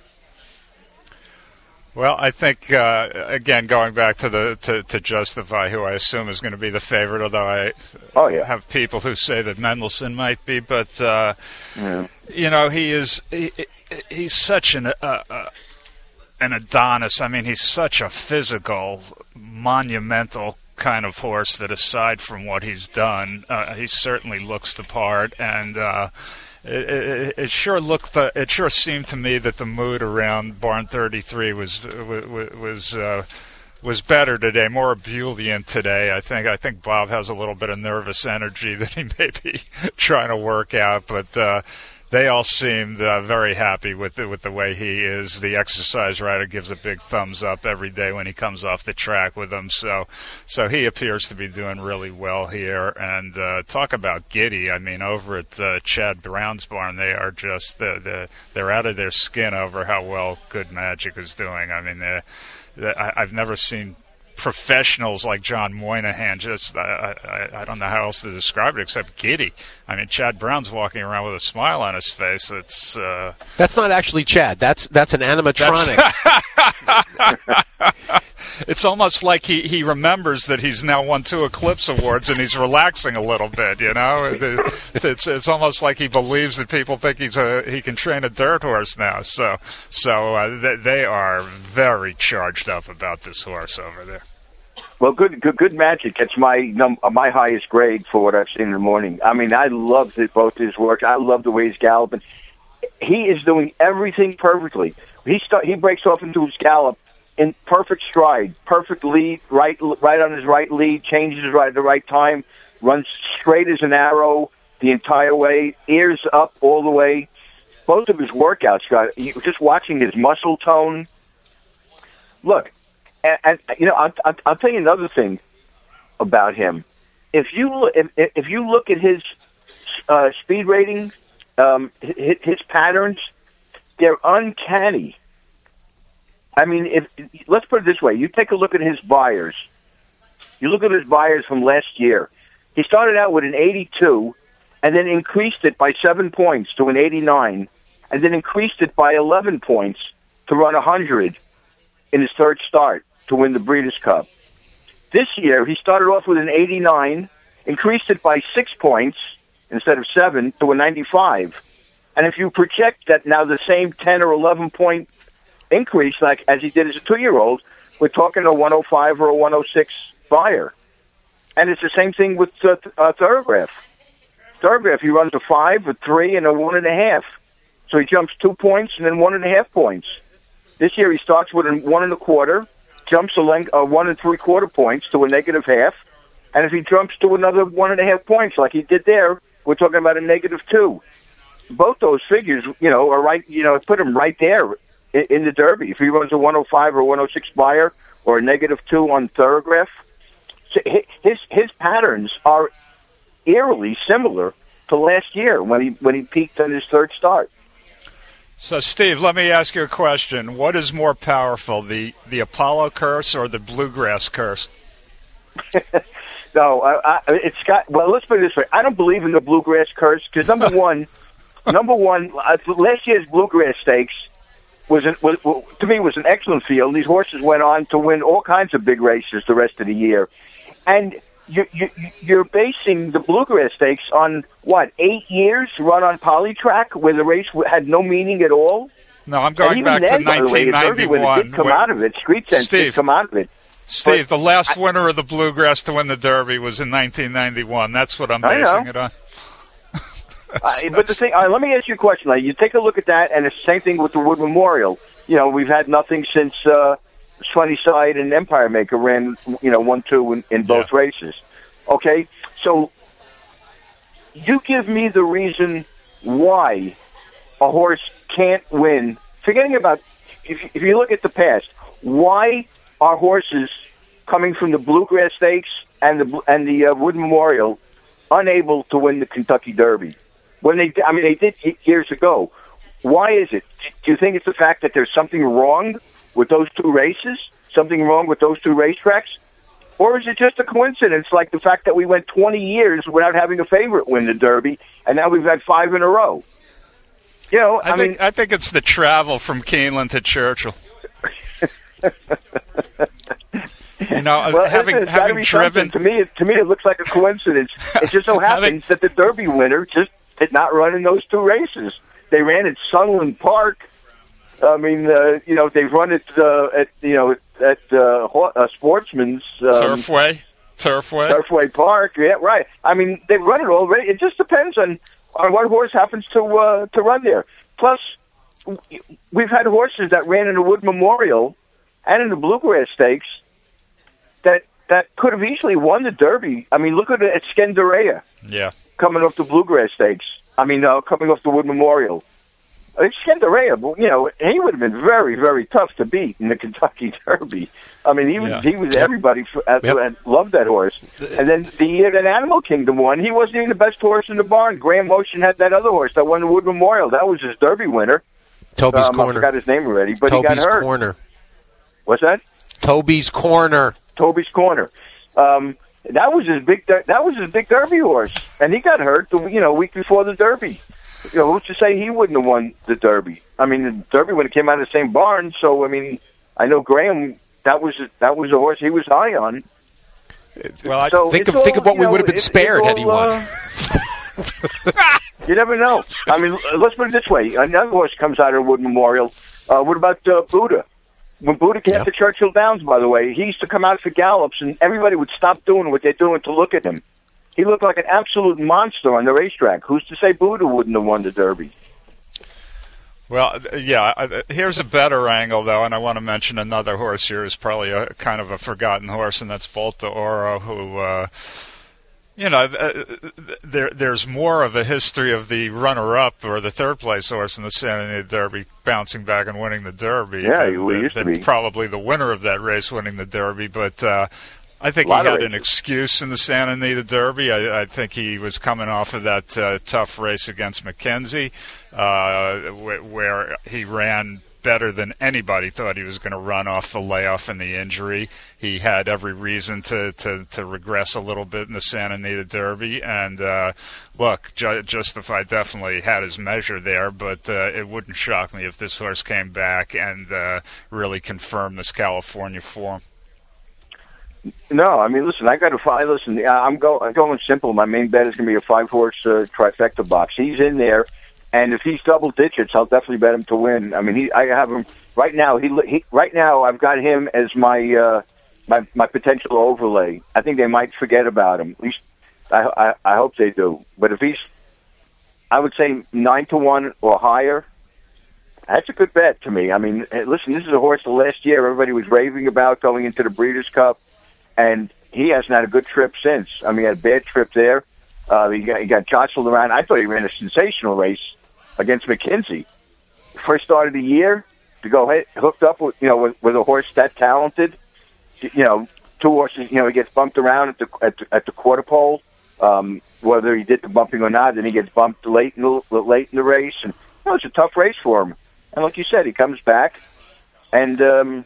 Well, I think again, going back to Justify, who I assume is going to be the favorite, although I have people who say that Mendelssohn might be, but he's such an Adonis. I mean, he's such a physical, monumental kind of horse that, aside from what he's done, he certainly looks the part. And it sure seemed to me that the mood around Barn 33 was better today, more ebullient today. I think Bob has a little bit of nervous energy that he may be trying to work out, but. They all seemed very happy with the way he is. The exercise rider gives a big thumbs up every day when he comes off the track with them. So he appears to be doing really well here. And talk about giddy. I mean, over at Chad Brown's barn, they are just they're out of their skin over how well Good Magic is doing. I mean, I've never seen professionals like John Moynihan. Just I don't know how else to describe it except giddy. I mean, Chad Brown's walking around with a smile on his face. That's not actually Chad. That's an animatronic. It's almost like he remembers that he's now won 2 Eclipse Awards and he's relaxing a little bit. You know, it's almost like he believes that people think he can train a dirt horse now. So they are very charged up about this horse over there. Well, good magic. It's my highest grade for what I've seen in the morning. I mean, I love both his work. I love the way he's galloping. He is doing everything perfectly. He breaks off into his gallop in perfect stride, perfect lead, right on his right lead, changes at the right time, runs straight as an arrow the entire way, ears up all the way. Both of his workouts, just watching his muscle tone. Look, and you know, I'll tell you another thing about him. If you look at his speed ratings, his patterns, they're uncanny. I mean, let's put it this way. You take a look at his buyers. You look at his buyers from last year. He started out with an 82 and then increased it by 7 points to an 89 and then increased it by 11 points to run 100 in his third start to win the Breeders' Cup. This year, he started off with an 89, increased it by 6 points instead of 7 to a 95. And if you project that now the same 10 or 11 point increase, like as he did as a 2-year-old, we're talking a 105 or a 106 buyer. And it's the same thing with Thoroughgraph. Thoroughgraph, he runs a 5, a 3, and a 1.5. So he jumps 2 points and then 1.5 points. This year he starts with a 1 1/4, jumps a 1 3/4 points to a -0.5, and if he jumps to another 1.5 points like he did there, we're talking about a -2. Both those figures, you know, are right. You know, put him right there in the Derby. If he runs a 105 or 106 buyer or a -2 on Thoroughgraph, so his patterns are eerily similar to last year when he peaked on his third start. So, Steve, let me ask you a question. What is more powerful, the Apollo curse or the Bluegrass curse? No, it's got. Well, let's put it this way. I don't believe in the Bluegrass curse because number one, last year's Bluegrass Stakes was to me was an excellent field. These horses went on to win all kinds of big races the rest of the year, and you're basing the Bluegrass Stakes on what, 8 years run on Polytrack where the race had no meaning at all. No, I'm going back to 1991. Did come out of it. Street Sense did come out of it. Steve, the last winner of the Bluegrass to win the Derby was in 1991. That's what I'm basing it on. But the thing, let me ask you a question. Like, you take a look at that, and it's the same thing with the Wood Memorial. You know, we've had nothing since Sunnyside and Empire Maker ran, 1-2 in both races. Okay, so you give me the reason why a horse can't win. Forgetting about if you look at the past, why are horses coming from the Bluegrass Stakes and the Wood Memorial unable to win the Kentucky Derby? When they did years ago. Why is it? Do you think it's the fact that there's something wrong with those two races? Something wrong with those two racetracks? Or is it just a coincidence, like the fact that we went 20 years without having a favorite win the Derby, and now we've had 5 in a row? You know, I think it's the travel from Keeneland to Churchill. You know, well, having driven to me, it looks like a coincidence. It just so happens that the Derby winner just did not run in those two races. They ran at Sunland Park. I mean, they've run it at Sportsman's Turfway Park. Yeah, right. I mean, they've run it already. It just depends on what horse happens to run there. Plus, we've had horses that ran in the Wood Memorial and in the Bluegrass Stakes that could have easily won the Derby. I mean, look at Scandaria. Yeah. Coming off the Bluegrass Stakes. Coming off the Wood Memorial. Scandaria, he would have been very, very tough to beat in the Kentucky Derby. I mean, he was everybody loved that horse. And then the year that Animal Kingdom won, he wasn't even the best horse in the barn. Graham Motion had that other horse that won the Wood Memorial. That was his Derby winner. Toby's Corner. I forgot his name already, but Toby's he got hurt. Corner. What's that? Toby's Corner. Toby's Corner. That was his big Derby horse, and he got hurt a week before the Derby. Who's to say he wouldn't have won the Derby? I mean, the Derby when it came out of the same barn. So I mean, I know Graham. That was a horse he was high on. Well, so think of what we would have been spared had he won. You never know. I mean, let's put it this way: another horse comes out of Wood Memorial. What about Buddha? When Buddha came to Churchill Downs, by the way, he used to come out for gallops, and everybody would stop doing what they're doing to look at him. He looked like an absolute monster on the racetrack. Who's to say Buddha wouldn't have won the Derby? Well, yeah, here's a better angle, though, and I want to mention another horse here who's probably a kind of a forgotten horse, and that's Volta Oro, who... there's more of a history of the runner-up or the third-place horse in the Santa Anita Derby bouncing back and winning the Derby than probably the winner of that race winning the Derby. But I think he had an excuse in the Santa Anita Derby. I think he was coming off of that tough race against McKenzie, where he ran better than anybody thought he was going to run off the layoff and the injury. He had every reason to regress a little bit in the Santa Anita Derby. And look, Justify definitely had his measure there, but it wouldn't shock me if this horse came back and really confirmed this California form. No, I mean, listen, I got to find. Listen, I'm going simple. My main bet is going to be a 5-horse trifecta box. He's in there. And if he's double digits, I'll definitely bet him to win. I mean, I have him right now. Right now, I've got him as my my potential overlay. I think they might forget about him. At least I hope they do. But if he's, I would say 9-1 or higher. That's a good bet to me. I mean, listen, this is a horse the last year everybody was raving about going into the Breeders' Cup, and he hasn't had a good trip since. I mean, he had a bad trip there. He got jostled around. I thought he ran a sensational race against McKenzie. First start of the year, to go hooked up with a horse that talented. Two horses. He gets bumped around at the quarter pole. Whether he did the bumping or not, then he gets bumped late in the race, and it's a tough race for him. And like you said, he comes back, and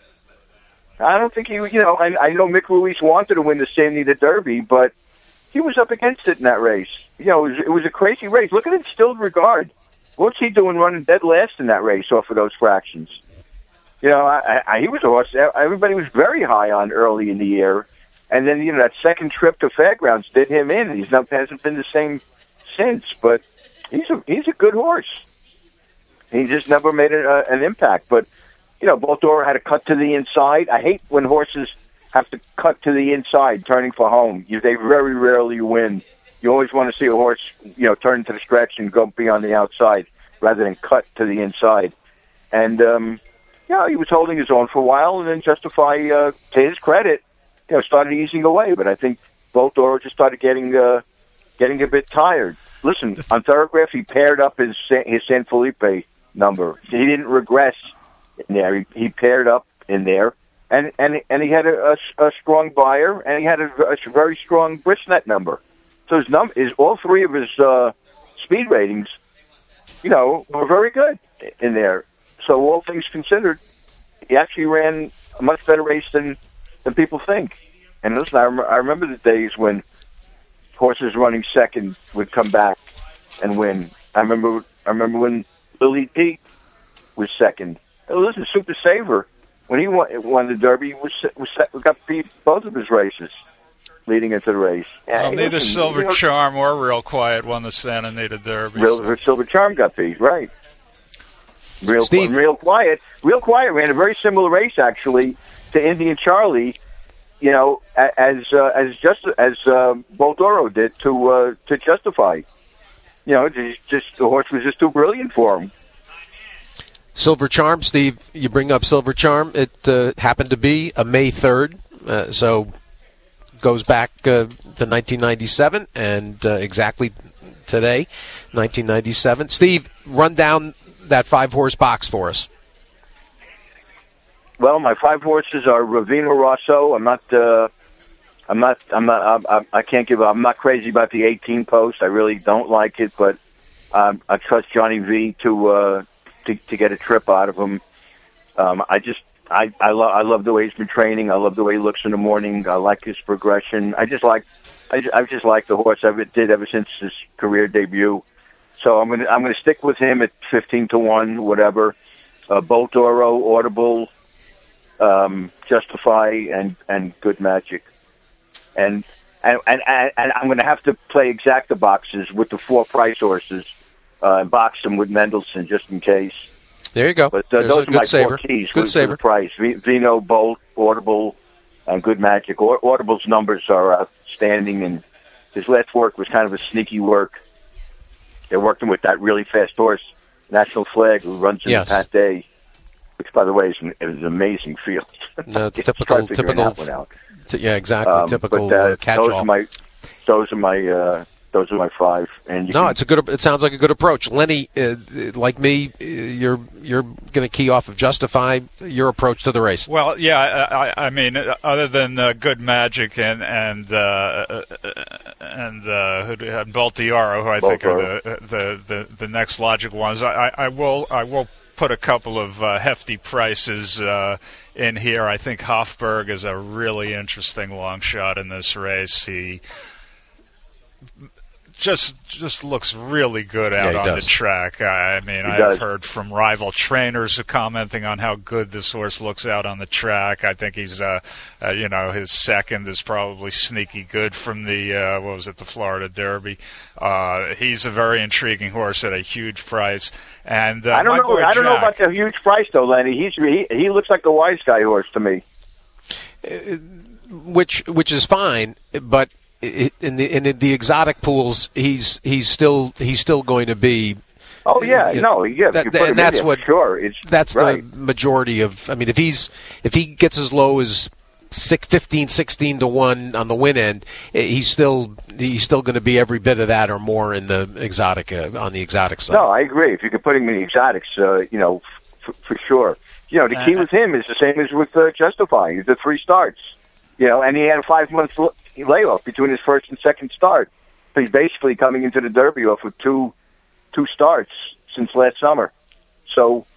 I don't think he. I know Mick Ruiz wanted to win the Santa Anita Derby, but he was up against it in that race. It was a crazy race. Look at Instilled Regard. What's he doing running dead last in that race off of those fractions? He was a horse everybody was very high on early in the year. And then, that second trip to Fairgrounds did him in. He hasn't been the same since, but he's a good horse. He just never made an impact. But, Baltoro had to cut to the inside. I hate when horses have to cut to the inside, turning for home. They very rarely win. You always want to see a horse, turn to the stretch and go beyond the outside rather than cut to the inside. And, he was holding his own for a while, and then Justify, to his credit, started easing away. But I think Baltoro just started getting a bit tired. Listen, on Thoroughgraph, he paired up his San Felipe number. He didn't regress in there. He paired up in there. And he had a strong buyer, and he had a very strong Brisnet number. So all three of his speed ratings, were very good in there. So all things considered, he actually ran a much better race than people think. And listen, I remember the days when horses running second would come back and win. I remember when Lily Pete was second. Listen, Super Saver, when he won the Derby, got beat both of his races leading into the race. Well, neither Silver Charm or Real Quiet won the Santa Anita Derby. Silver Charm got beat, right? Real Quiet ran a very similar race actually to Indian Charlie, as Baltoro did to Justify. Just the horse was just too brilliant for him. Silver Charm, Steve, you bring up Silver Charm. It happened to be a May 3rd, so goes back to 1997 and exactly today, 1997. Steve, run down that 5-horse box for us. Well, my 5 horses are Ravino Rosso. I can't give up. I'm not crazy about the 18 post. I really don't like it, but I trust Johnny V to get a trip out of him. I just I love the way he's been training. I love the way he looks in the morning. I like his progression. I just like the horse. Did ever since his career debut. So I'm gonna stick with him at 15-1, whatever. Bolt Oro, Audible, Justify, and Good Magic, and I'm gonna have to play exacta boxes with the 4 price horses, and box them with Mendelssohn just in case. There you go. But There's those a are good my saver. 4 keys. Good saver. The price. Vino, Bolt, Audible, and Good Magic. Audible's numbers are outstanding, and his last work was kind of a sneaky work. They're working with that really fast horse, National Flag, who runs in the Pat Day, which, by the way, is an amazing field. No, typical. Yeah, exactly. Typical catch-all. Those are my 5. And it sounds like a good approach. Lenny, like me, you're going to key off of Justify your approach to the race. Well, yeah, I mean, other than Good Magic and Bolt Oro, who I think are the next logical ones, I will put a couple of hefty prices in here. I think Hofberg is a really interesting long shot in this race. He just looks really good out on the track. I mean, I've heard from rival trainers commenting on how good this horse looks out on the track. I think he's, his second is probably sneaky good from the the Florida Derby. He's a very intriguing horse at a huge price. And I don't know about the huge price though, Lenny. He looks like a wise guy horse to me. Which is fine, but in the exotic pools, he's still going to be. Oh yeah, and that's what. Sure, that's right. The majority of. I mean, if he gets as low as 15-16-1 on the win end, he's still going to be every bit of that or more in the exotic on the exotic side. No, I agree. If you could put him in the exotics, for sure. The key with him is the same as with Justify. The 3 starts. And he had a 5-month layoff between his first and second start. So he's basically coming into the Derby off with two starts since last summer. So,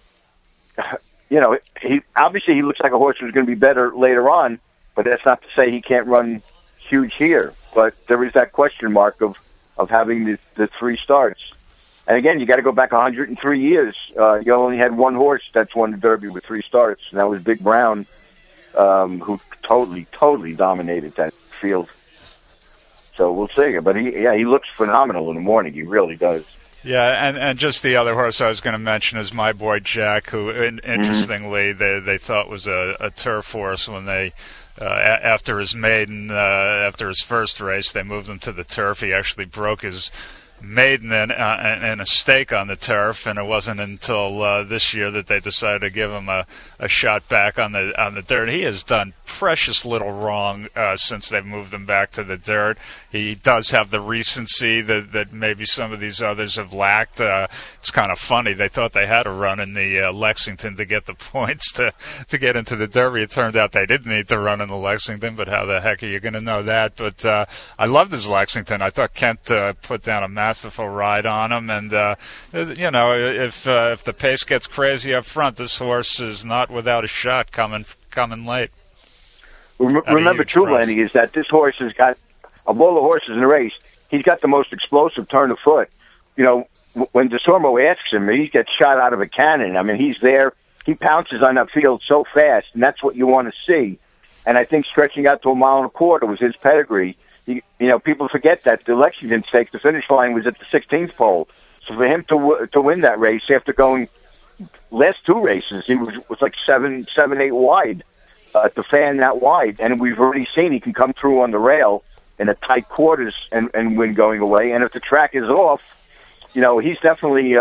he obviously looks like a horse who's going to be better later on, but that's not to say he can't run huge here. But there is that question mark of having the 3 starts. And again, you got to go back 103 years. You only had one horse that's won the Derby with 3 starts, and that was Big Brown, who totally dominated that field. So we'll see. But he looks phenomenal in the morning. He really does. Yeah, and just the other horse I was going to mention is My Boy Jack, who interestingly they thought was a turf horse when they after his maiden after his first race they moved him to the turf. He actually broke his maiden in a stake on the turf, and it wasn't until this year that they decided to give him a shot back on the dirt. He has done precious little wrong since they've moved him back to the dirt. He does have the recency that maybe some of these others have lacked. It's kind of funny. They thought they had a run in the Lexington to get the points to get into the Derby. It turned out they didn't need to run in the Lexington, but how the heck are you going to know that? But I loved his Lexington. I thought Kent put down a masterful ride on him, and if the pace gets crazy up front, this horse is not without a shot coming late. Remember too, Lenny, is that this horse has got, of all the horses in the race, he's got the most explosive turn of foot. When DeSormo asks him, he gets shot out of a cannon. I mean, he's there, he pounces on that field so fast, and that's what you want to see. And I think stretching out to 1.25 miles was his pedigree. People forget that the Lexington Stakes, the finish line was at the 16th pole. So for him to win that race after going last 2 races, he was like 7, 8 wide to fan that wide. And we've already seen he can come through on the rail in a tight quarters and win going away. And if the track is off, he's definitely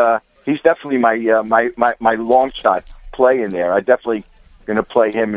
my long shot play in there. I definitely going to play him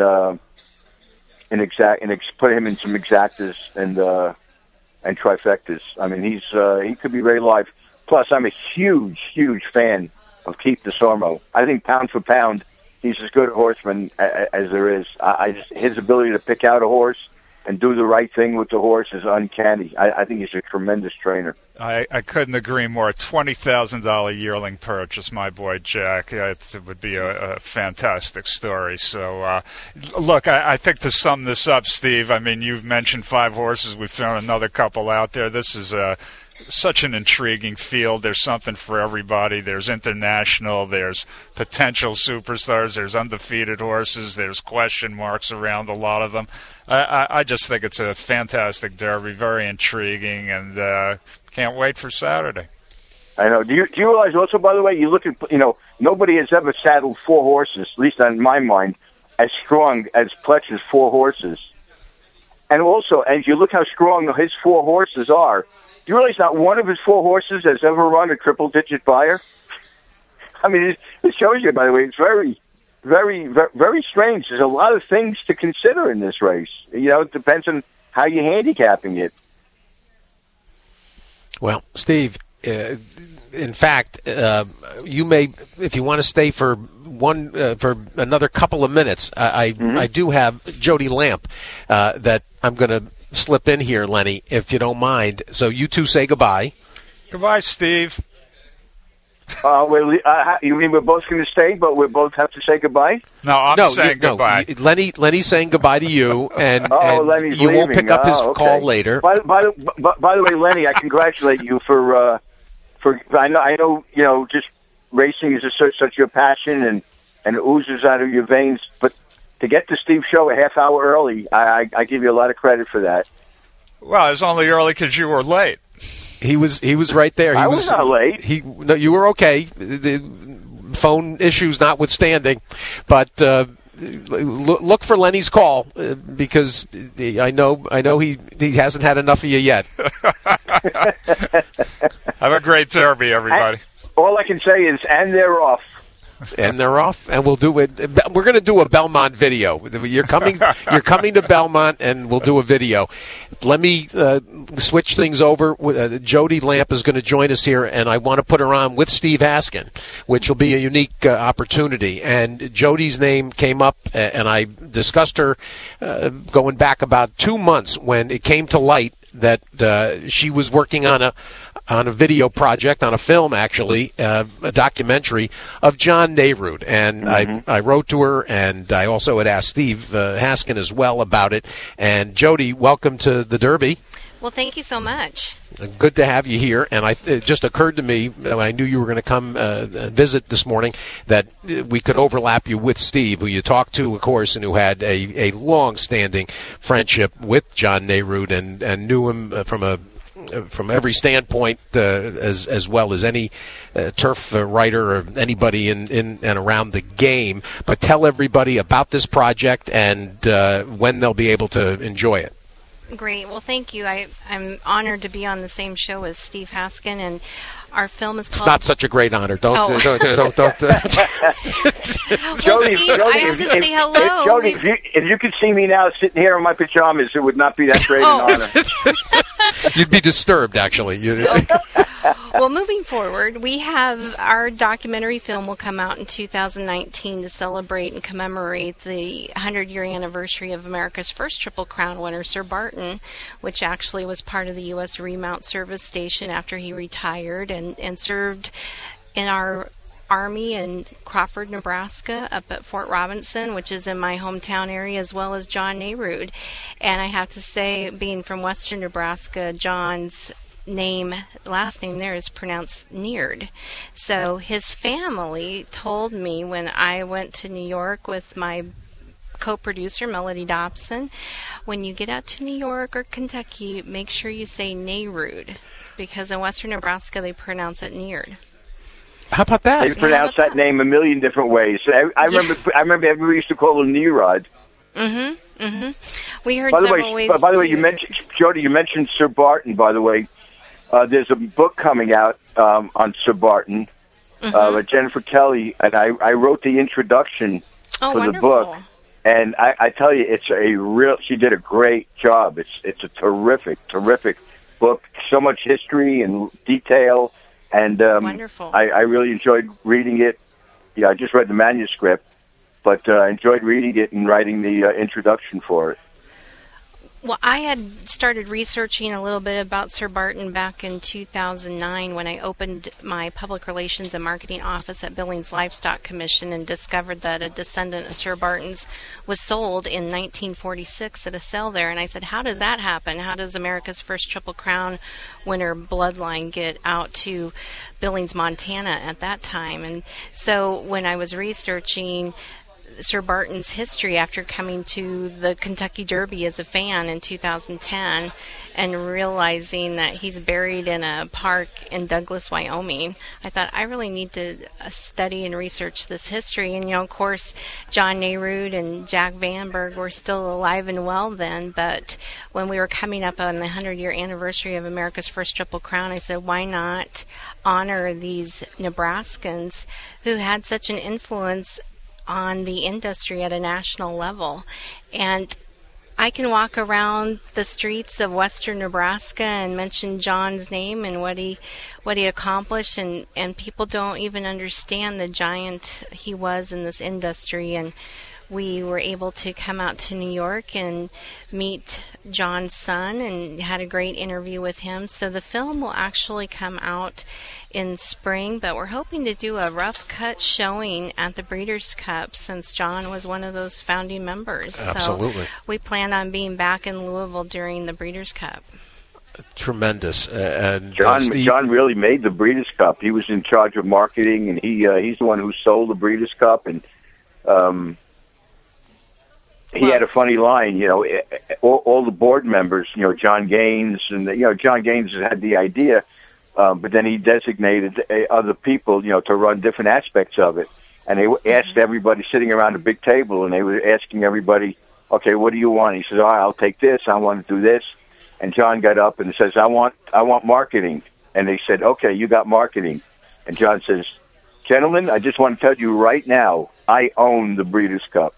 put him in some exactas and trifectas. I mean, he could be very live. Plus, I'm a huge fan of Keith DeSormo. I think pound for pound, he's as good a horseman as there is. His ability to pick out a horse and do the right thing with the horse is uncanny. I think he's a tremendous trainer. I couldn't agree more. $20,000 yearling purchase, my boy Jack. It would be a fantastic story. So, look, I think to sum this up, Steve, I mean, you've mentioned 5 horses. We've thrown another couple out there. This is such an intriguing field. There's something for everybody. There's international. There's potential superstars. There's undefeated horses. There's question marks around a lot of them. I just think it's a fantastic Derby, very intriguing, and can't wait for Saturday. I know. Do you realize also, by the way, you look at, nobody has ever saddled 4 horses, at least in my mind, as strong as Pletcher's 4 horses. And also, as you look how strong his 4 horses are, do you realize not one of his 4 horses has ever run a triple-digit buyer? I mean, it shows you, by the way, it's very, very, very, very strange. There's a lot of things to consider in this race. It depends on how you're handicapping it. Well, Steve, in fact, you may, if you want to stay for another couple of minutes, I do have Jody Lamp that I'm going to slip in here, Lenny, if you don't mind. So you two say goodbye. Goodbye, Steve. You mean we're both going to stay, but we both have to say goodbye? No, I'm saying goodbye. Lenny's saying goodbye to you, and Lenny's you leaving. won't pick up his call later. By the way, Lenny, I congratulate you for I know just racing is such your passion and it oozes out of your veins, but to get to Steve's show a half hour early, I give you a lot of credit for that. Well, it was only early because you were late. He was right there. I was not late. You were okay. The phone issues notwithstanding, but look for Lenny's call because I know he hasn't had enough of you yet. Have a great Derby, everybody. All I can say is, and they're off. And they're off, and we'll do it. We're going to do a Belmont video. You're coming to Belmont, and we'll do a video. Let me switch things over. Jody Lamp is going to join us here, and I want to put her on with Steve Haskin, which will be a unique opportunity. And Jody's name came up, and I discussed her going back about 2 months when it came to light that she was working on a video project, on a film actually, a documentary of John Nairud. And I wrote to her, and I also had asked Steve Haskin as well about it. And Jody, welcome to the Derby. Well, thank you so much. Good to have you here. And it just occurred to me, when I knew you were going to come visit this morning, that we could overlap you with Steve, who you talked to, of course, and who had a long-standing friendship with John Nairud and knew him from every standpoint, as well as any turf writer or anybody in and around the game. But tell everybody about this project and when they'll be able to enjoy it. Great. Well, thank you. I'm honored to be on the same show as Steve Haskin, and our film is called... It's not such a great honor. Don't. Well, Jody, Steve, I have to say hello. Jody, if you could see me now sitting here in my pajamas, it would not be that great an honor. You'd be disturbed, actually. Well, moving forward, we have our documentary film will come out in 2019 to celebrate and commemorate the 100-year anniversary of America's first Triple Crown winner, Sir Barton, which actually was part of the U.S. Remount Service Station after he retired and served in our Army in Crawford, Nebraska, up at Fort Robinson, which is in my hometown area, as well as John Nairud. And I have to say, being from western Nebraska, John's last name there is pronounced Neird. So his family told me when I went to New York with my co-producer, Melody Dobson, when you get out to New York or Kentucky, make sure you say Nairud, because in western Nebraska they pronounce it Neird. How about that? They pronounce that name a million different ways. I remember everybody used to call him Neirod. We heard several ways. By the way, you mentioned Jody. You mentioned Sir Barton. By the way, there's a book coming out on Sir Barton by Jennifer Kelly, and I wrote the introduction for the book. And I tell you, it's she did a great job. It's a terrific book. So much history and detail, and wonderful. I really enjoyed reading it. Yeah, I just read the manuscript, but I enjoyed reading it and writing the introduction for it. Well, I had started researching a little bit about Sir Barton back in 2009 when I opened my public relations and marketing office at Billings Livestock Commission and discovered that a descendant of Sir Barton's was sold in 1946 at a sale there. And I said, how does that happen? How does America's first Triple Crown winner bloodline get out to Billings, Montana at that time? And so when I was researching Sir Barton's history after coming to the Kentucky Derby as a fan in 2010 and realizing that he's buried in a park in Douglas, Wyoming, I thought I really need to study and research this history. And, of course, John Nehru and Jack Vanberg were still alive and well then, but when we were coming up on the 100-year anniversary of America's first Triple Crown, I said, why not honor these Nebraskans who had such an influence on the industry at a national level? And I can walk around the streets of western Nebraska and mention John's name and what he accomplished, and people don't even understand the giant he was in this industry. And we were able to come out to New York and meet John's son and had a great interview with him. So the film will actually come out in spring, but we're hoping to do a rough cut showing at the Breeders' Cup since John was one of those founding members. Absolutely. So we plan on being back in Louisville during the Breeders' Cup. Tremendous. And John really made the Breeders' Cup. He was in charge of marketing, and he's the one who sold the Breeders' Cup. And he had a funny line, all the board members, John Gaines, and John Gaines had the idea, but then he designated other people, to run different aspects of it. And they asked everybody sitting around a big table, and they were asking everybody, okay, what do you want? He says, all right, I'll take this. I want to do this. And John got up and says, I want marketing. And they said, okay, you got marketing. And John says, gentlemen, I just want to tell you right now, I own the Breeders' Cup.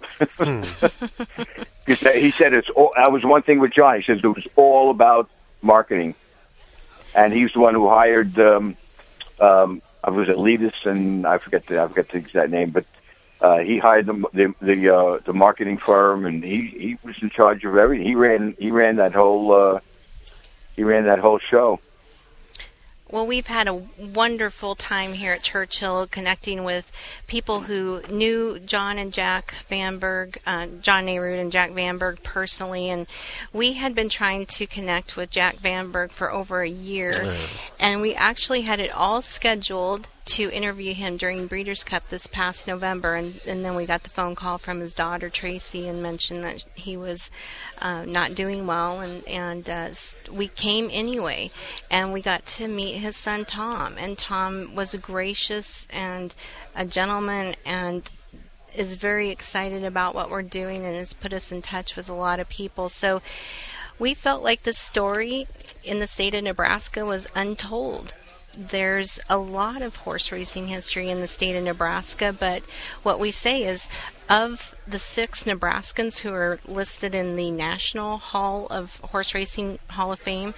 He said that was one thing with John. He says it was all about marketing. And he's the one who hired, was it Letus, and I forget the exact name, but he hired the marketing firm, and he was in charge of everything. He ran that whole show. Well, we've had a wonderful time here at Churchill connecting with people who knew John and Jack Vanberg, John Nehru and Jack Vanberg personally, and we had been trying to connect with Jack Vanberg for over a year, and we actually had it all scheduled to interview him during Breeders' Cup this past November, and then we got the phone call from his daughter Tracy and mentioned that he was not doing well, and we came anyway, and we got to meet his son Tom, and Tom was gracious and a gentleman and is very excited about what we're doing and has put us in touch with a lot of people. So we felt like the story in the state of Nebraska was untold. There's a lot of horse racing history in the state of Nebraska, but what we say is of the 6 Nebraskans who are listed in the National Hall of Horse Racing Hall of Fame,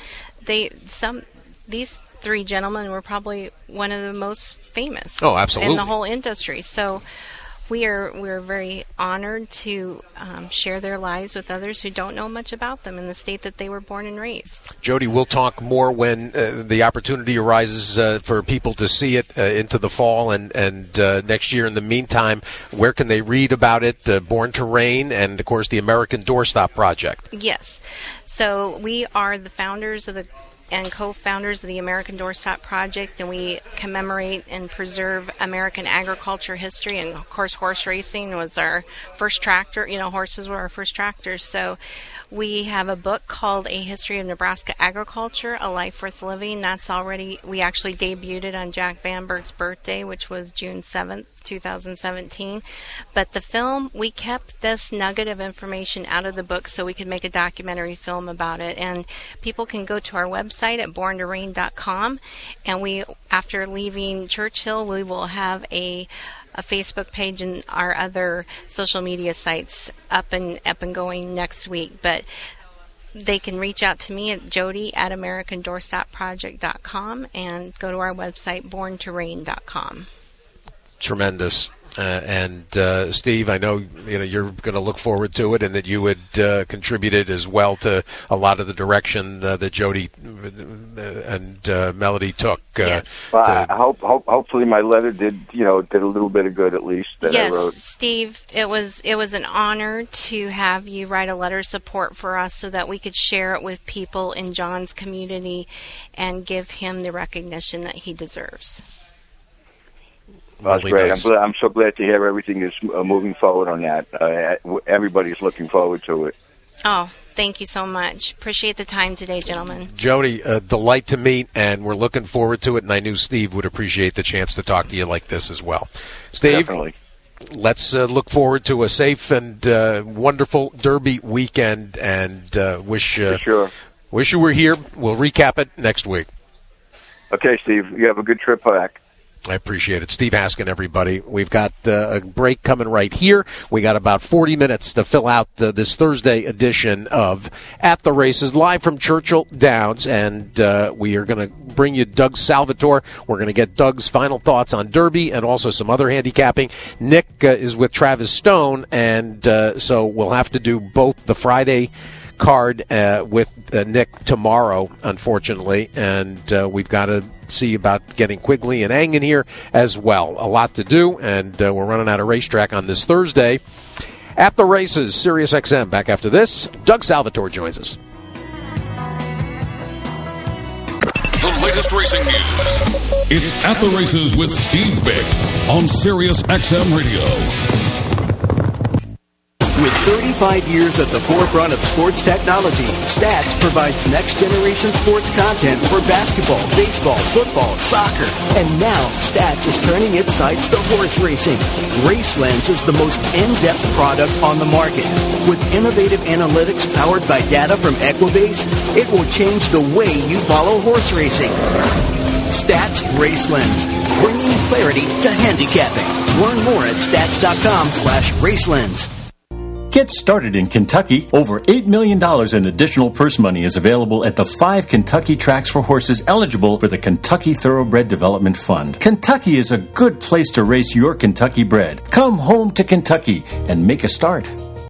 these 3 gentlemen were probably one of the most famous in the whole industry. So we're very honored to share their lives with others who don't know much about them in the state that they were born and raised. Jody, we'll talk more when the opportunity arises for people to see it into the fall and next year. In the meantime, where can they read about it? Born to Reign and, of course, the American Doorstop Project. Yes. So we are the founders and co-founders of the American Doorstop Project, and we commemorate and preserve American agriculture history, and of course horse racing was our first tractor, horses were our first tractors. So we have a book called A History of Nebraska Agriculture, A Life Worth Living. We actually debuted it on Jack Vanberg's birthday, which was June 7th, 2017. But the film, we kept this nugget of information out of the book so we could make a documentary film about it. And people can go to our website at borntoreign.com. And after leaving Churchill, we will have a Facebook page and our other social media sites up and going next week. But they can reach out to me at jody@americandoorstopproject.com and go to our website borntoreign.com. Tremendous. And Steve, I know you're going to look forward to it, and that you had contributed as well to a lot of the direction that Jody and Melody took. Hopefully, my letter did a little bit of good at least. That yes, I wrote. Steve, it was an honor to have you write a letter of support for us so that we could share it with people in John's community and give him the recognition that he deserves. That's really great. nice. I'm so glad to hear everything is moving forward on that. Everybody's looking forward to it. Oh, thank you so much. Appreciate the time today, gentlemen. Jody, a delight to meet, and we're looking forward to it, and I knew Steve would appreciate the chance to talk to you like this as well. Steve, definitely. Let's look forward to a safe and wonderful Derby weekend, and wish you were here. We'll recap it next week. Okay, Steve. You have a good trip back. I appreciate it. Steve Haskin, everybody. We've got a break coming right here. We got about 40 minutes to fill out this Thursday edition of At the Races, live from Churchill Downs, and we are going to bring you Doug Salvatore. We're going to get Doug's final thoughts on Derby and also some other handicapping. Nick is with Travis Stone, and so we'll have to do both the Friday card with Nick tomorrow, unfortunately, and we've got to see about getting Quigley and Ang in here as well. A lot to do, and we're running out of racetrack on this Thursday. At the Races, Sirius XM. Back after this, Doug Salvatore joins us. The latest racing news. It's At the Races with Steve Bick on Sirius XM Radio. With 35 years at the forefront of sports technology, Stats provides next-generation sports content for basketball, baseball, football, soccer. And now, Stats is turning its sights to horse racing. RaceLens is the most in-depth product on the market. With innovative analytics powered by data from Equibase, it will change the way you follow horse racing. Stats RaceLens, bringing clarity to handicapping. Learn more at stats.com/RaceLens. Get started in Kentucky. Over $8 million in additional purse money is available at the 5 Kentucky tracks for horses eligible for the Kentucky Thoroughbred Development Fund. Kentucky is a good place to race your Kentucky bred. Come home to Kentucky and make a start.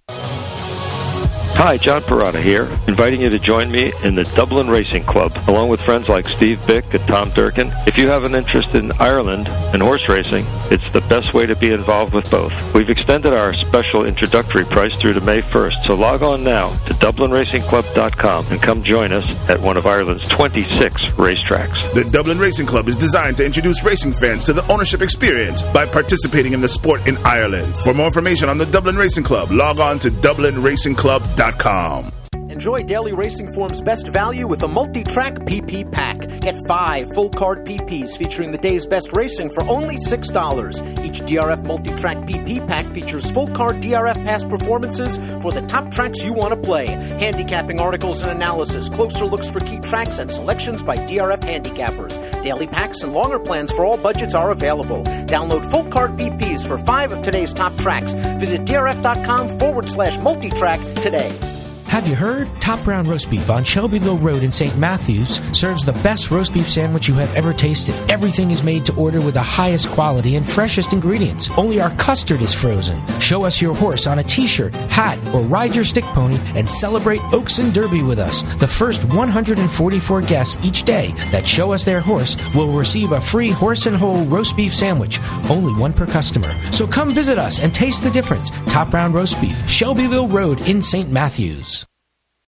Hi, John Parada here, inviting you to join me in the Dublin Racing Club, along with friends like Steve Bick and Tom Durkin. If you have an interest in Ireland and horse racing, it's the best way to be involved with both. We've extended our special introductory price through to May 1st, so log on now to DublinRacingClub.com and come join us at one of Ireland's 26 racetracks. The Dublin Racing Club is designed to introduce racing fans to the ownership experience by participating in the sport in Ireland. For more information on the Dublin Racing Club, log on to DublinRacingClub.com. Enjoy Daily Racing Form's best value with a multi-track PP pack. Get 5 full-card PPs featuring the day's best racing for only $6. Each DRF multi-track PP pack features full-card DRF past performances for the top tracks you want to play. Handicapping articles and analysis, closer looks for key tracks, and selections by DRF handicappers. Daily packs and longer plans for all budgets are available. Download full-card PPs for 5 of today's top tracks. Visit drf.com/multitrack today. Have you heard? Top Brown Roast Beef on Shelbyville Road in St. Matthews serves the best roast beef sandwich you have ever tasted. Everything is made to order with the highest quality and freshest ingredients. Only our custard is frozen. Show us your horse on a t-shirt, hat, or ride your stick pony and celebrate Oaks and Derby with us. The first 144 guests each day that show us their horse will receive a free horse and whole roast beef sandwich. Only one per customer. So come visit us and taste the difference. Top Brown Roast Beef, Shelbyville Road in St. Matthews.